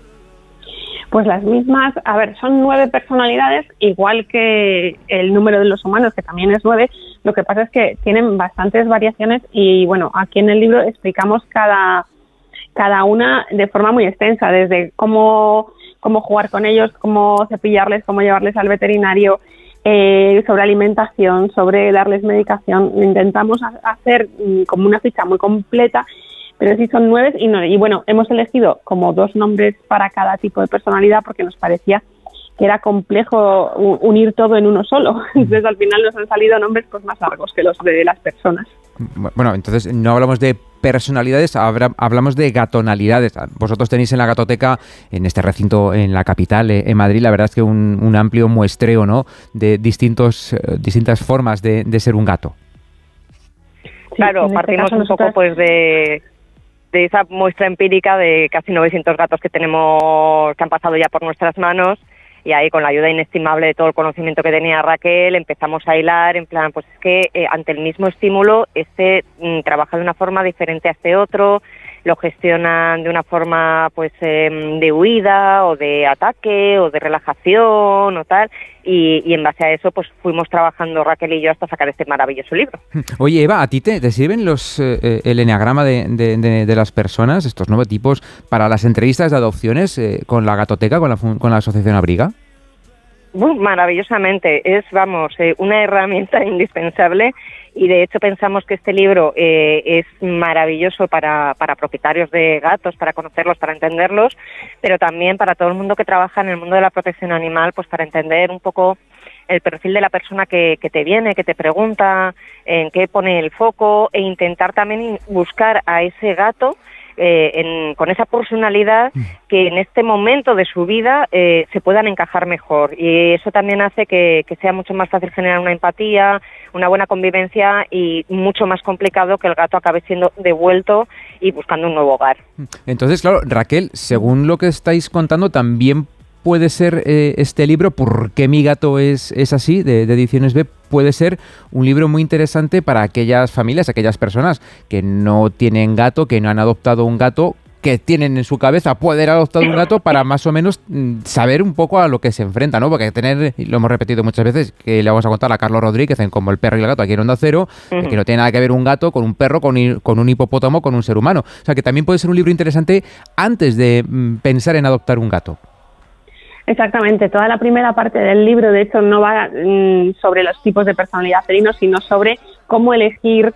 Pues las mismas, a ver, son nueve personalidades, igual que el número de los humanos, que también es nueve. Lo que pasa es que tienen bastantes variaciones y, bueno, aquí en el libro explicamos cada, cada una de forma muy extensa, desde cómo, cómo jugar con ellos, cómo cepillarles, cómo llevarles al veterinario, eh, sobre alimentación, sobre darles medicación. Intentamos hacer como una ficha muy completa, pero sí son nueve y, no, y bueno, hemos elegido como dos nombres para cada tipo de personalidad porque nos parecía que era complejo unir todo en uno solo. Entonces al final nos han salido nombres pues más largos que los de las personas. Bueno, entonces no hablamos de personalidades, habrá, hablamos de gatonalidades. Vosotros tenéis en la Gatoteca, en este recinto en la capital, eh, en Madrid, la verdad es que un, un amplio muestreo, ¿no?, de distintos, eh, distintas formas de, de ser un gato. Claro, sí, partimos este un nosotros... poco pues de... de esa muestra empírica de casi novecientos gatos que tenemos, que han pasado ya por nuestras manos, y ahí con la ayuda inestimable de todo el conocimiento que tenía Raquel empezamos a hilar en plan, pues es que eh, ante el mismo estímulo este mm, trabaja de una forma diferente a este otro, lo gestionan de una forma pues eh, de huida o de ataque o de relajación o tal, y, y en base a eso pues fuimos trabajando Raquel y yo hasta sacar este maravilloso libro. Oye, Eva, ¿a ti te, te sirven los eh, el eneagrama de, de, de, de las personas, estos nuevos tipos, para las entrevistas de adopciones eh, con la Gatoteca, con la, con la Asociación Abriga? Uh, maravillosamente, es, vamos, eh, una herramienta indispensable, y de hecho pensamos que este libro eh, es maravilloso para, para propietarios de gatos, para conocerlos, para entenderlos, pero también para todo el mundo que trabaja en el mundo de la protección animal, pues para entender un poco el perfil de la persona que, que te viene, que te pregunta, en qué pone el foco, e intentar también buscar a ese gato Eh, en, con esa personalidad que en este momento de su vida eh, se puedan encajar mejor, y eso también hace que, que sea mucho más fácil generar una empatía, una buena convivencia, y mucho más complicado que el gato acabe siendo devuelto y buscando un nuevo hogar. Entonces, claro, Raquel, según lo que estáis contando, también puede ser eh, este libro, ¿Por qué mi gato es, es así?, de, de Ediciones B, puede ser un libro muy interesante para aquellas familias, aquellas personas que no tienen gato, que no han adoptado un gato, que tienen en su cabeza poder adoptar un gato, para más o menos saber un poco a lo que se enfrenta, ¿no? Porque tener, y lo hemos repetido muchas veces, que le vamos a contar a Carlos Rodríguez en Como el perro y el gato aquí en Onda Cero, uh-huh. que no tiene nada que ver un gato con un perro, con, con un hipopótamo, con un ser humano. O sea, que también puede ser un libro interesante antes de mm, pensar en adoptar un gato. Exactamente, toda la primera parte del libro, de hecho, no va mmm, sobre los tipos de personalidad felino, sino sobre cómo elegir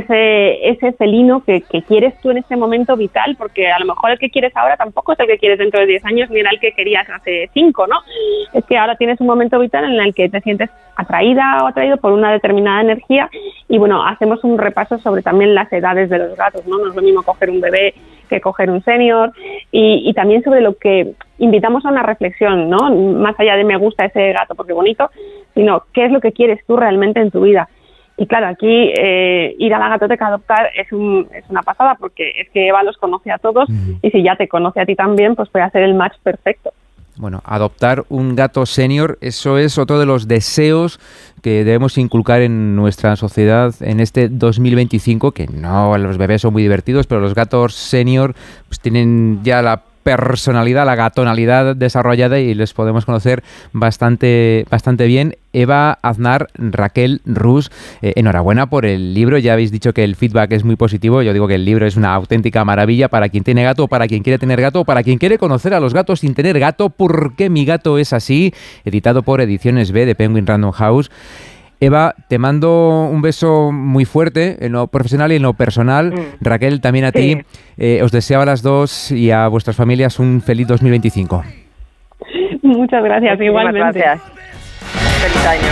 ese ese felino que, que quieres tú en ese momento vital, porque a lo mejor el que quieres ahora tampoco es el que quieres dentro de diez años, ni era el que querías hace cinco, ¿no? Es que ahora tienes un momento vital en el que te sientes atraída o atraído por una determinada energía, y bueno, hacemos un repaso sobre también las edades de los gatos, ¿no? No es lo mismo coger un bebé que coger un senior, y, y también sobre lo que invitamos a una reflexión, ¿no? Más allá de me gusta ese gato porque bonito, sino qué es lo que quieres tú realmente en tu vida. Y claro, aquí eh, ir a la gatoteca a adoptar es, un, es una pasada, porque es que Eva los conoce a todos, uh-huh. y si ya te conoce a ti también, pues puede hacer el match perfecto. Bueno, adoptar un gato senior, eso es otro de los deseos que debemos inculcar en nuestra sociedad en este dos mil veinticinco, que no, los bebés son muy divertidos, pero los gatos senior pues tienen ya la personalidad, la gatonalidad desarrollada y les podemos conocer bastante, bastante bien. Eva Aznar, Raquel Rus, eh, enhorabuena por el libro. Ya habéis dicho que el feedback es muy positivo. Yo digo que el libro es una auténtica maravilla para quien tiene gato, para quien quiere tener gato, para quien quiere conocer a los gatos sin tener gato. ¿Por qué mi gato es así? Editado por Ediciones B de Penguin Random House. Eva, te mando un beso muy fuerte en lo profesional y en lo personal. Mm. Raquel, también a sí. ti. Eh, os deseo a las dos y a vuestras familias un feliz dos mil veinticinco. Muchas gracias, Muchísimas igualmente. Gracias. Feliz año.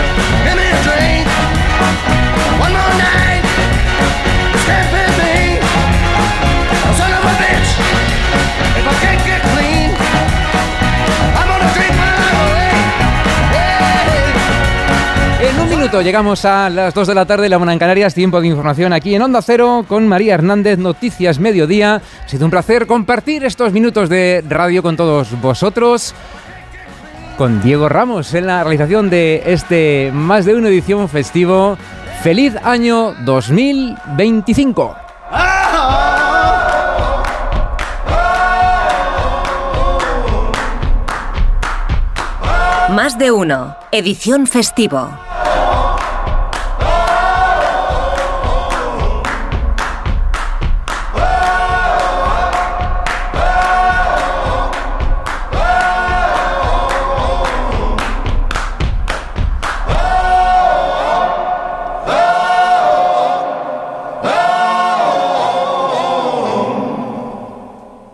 En un minuto llegamos a las dos de la tarde, la una en Canarias, tiempo de información aquí en Onda Cero con María Hernández, Noticias Mediodía. Ha sido un placer compartir estos minutos de radio con todos vosotros. Con Diego Ramos en la realización de este Más de Uno edición festivo. ¡Feliz año dos mil veinticinco! Más de Uno, edición festivo.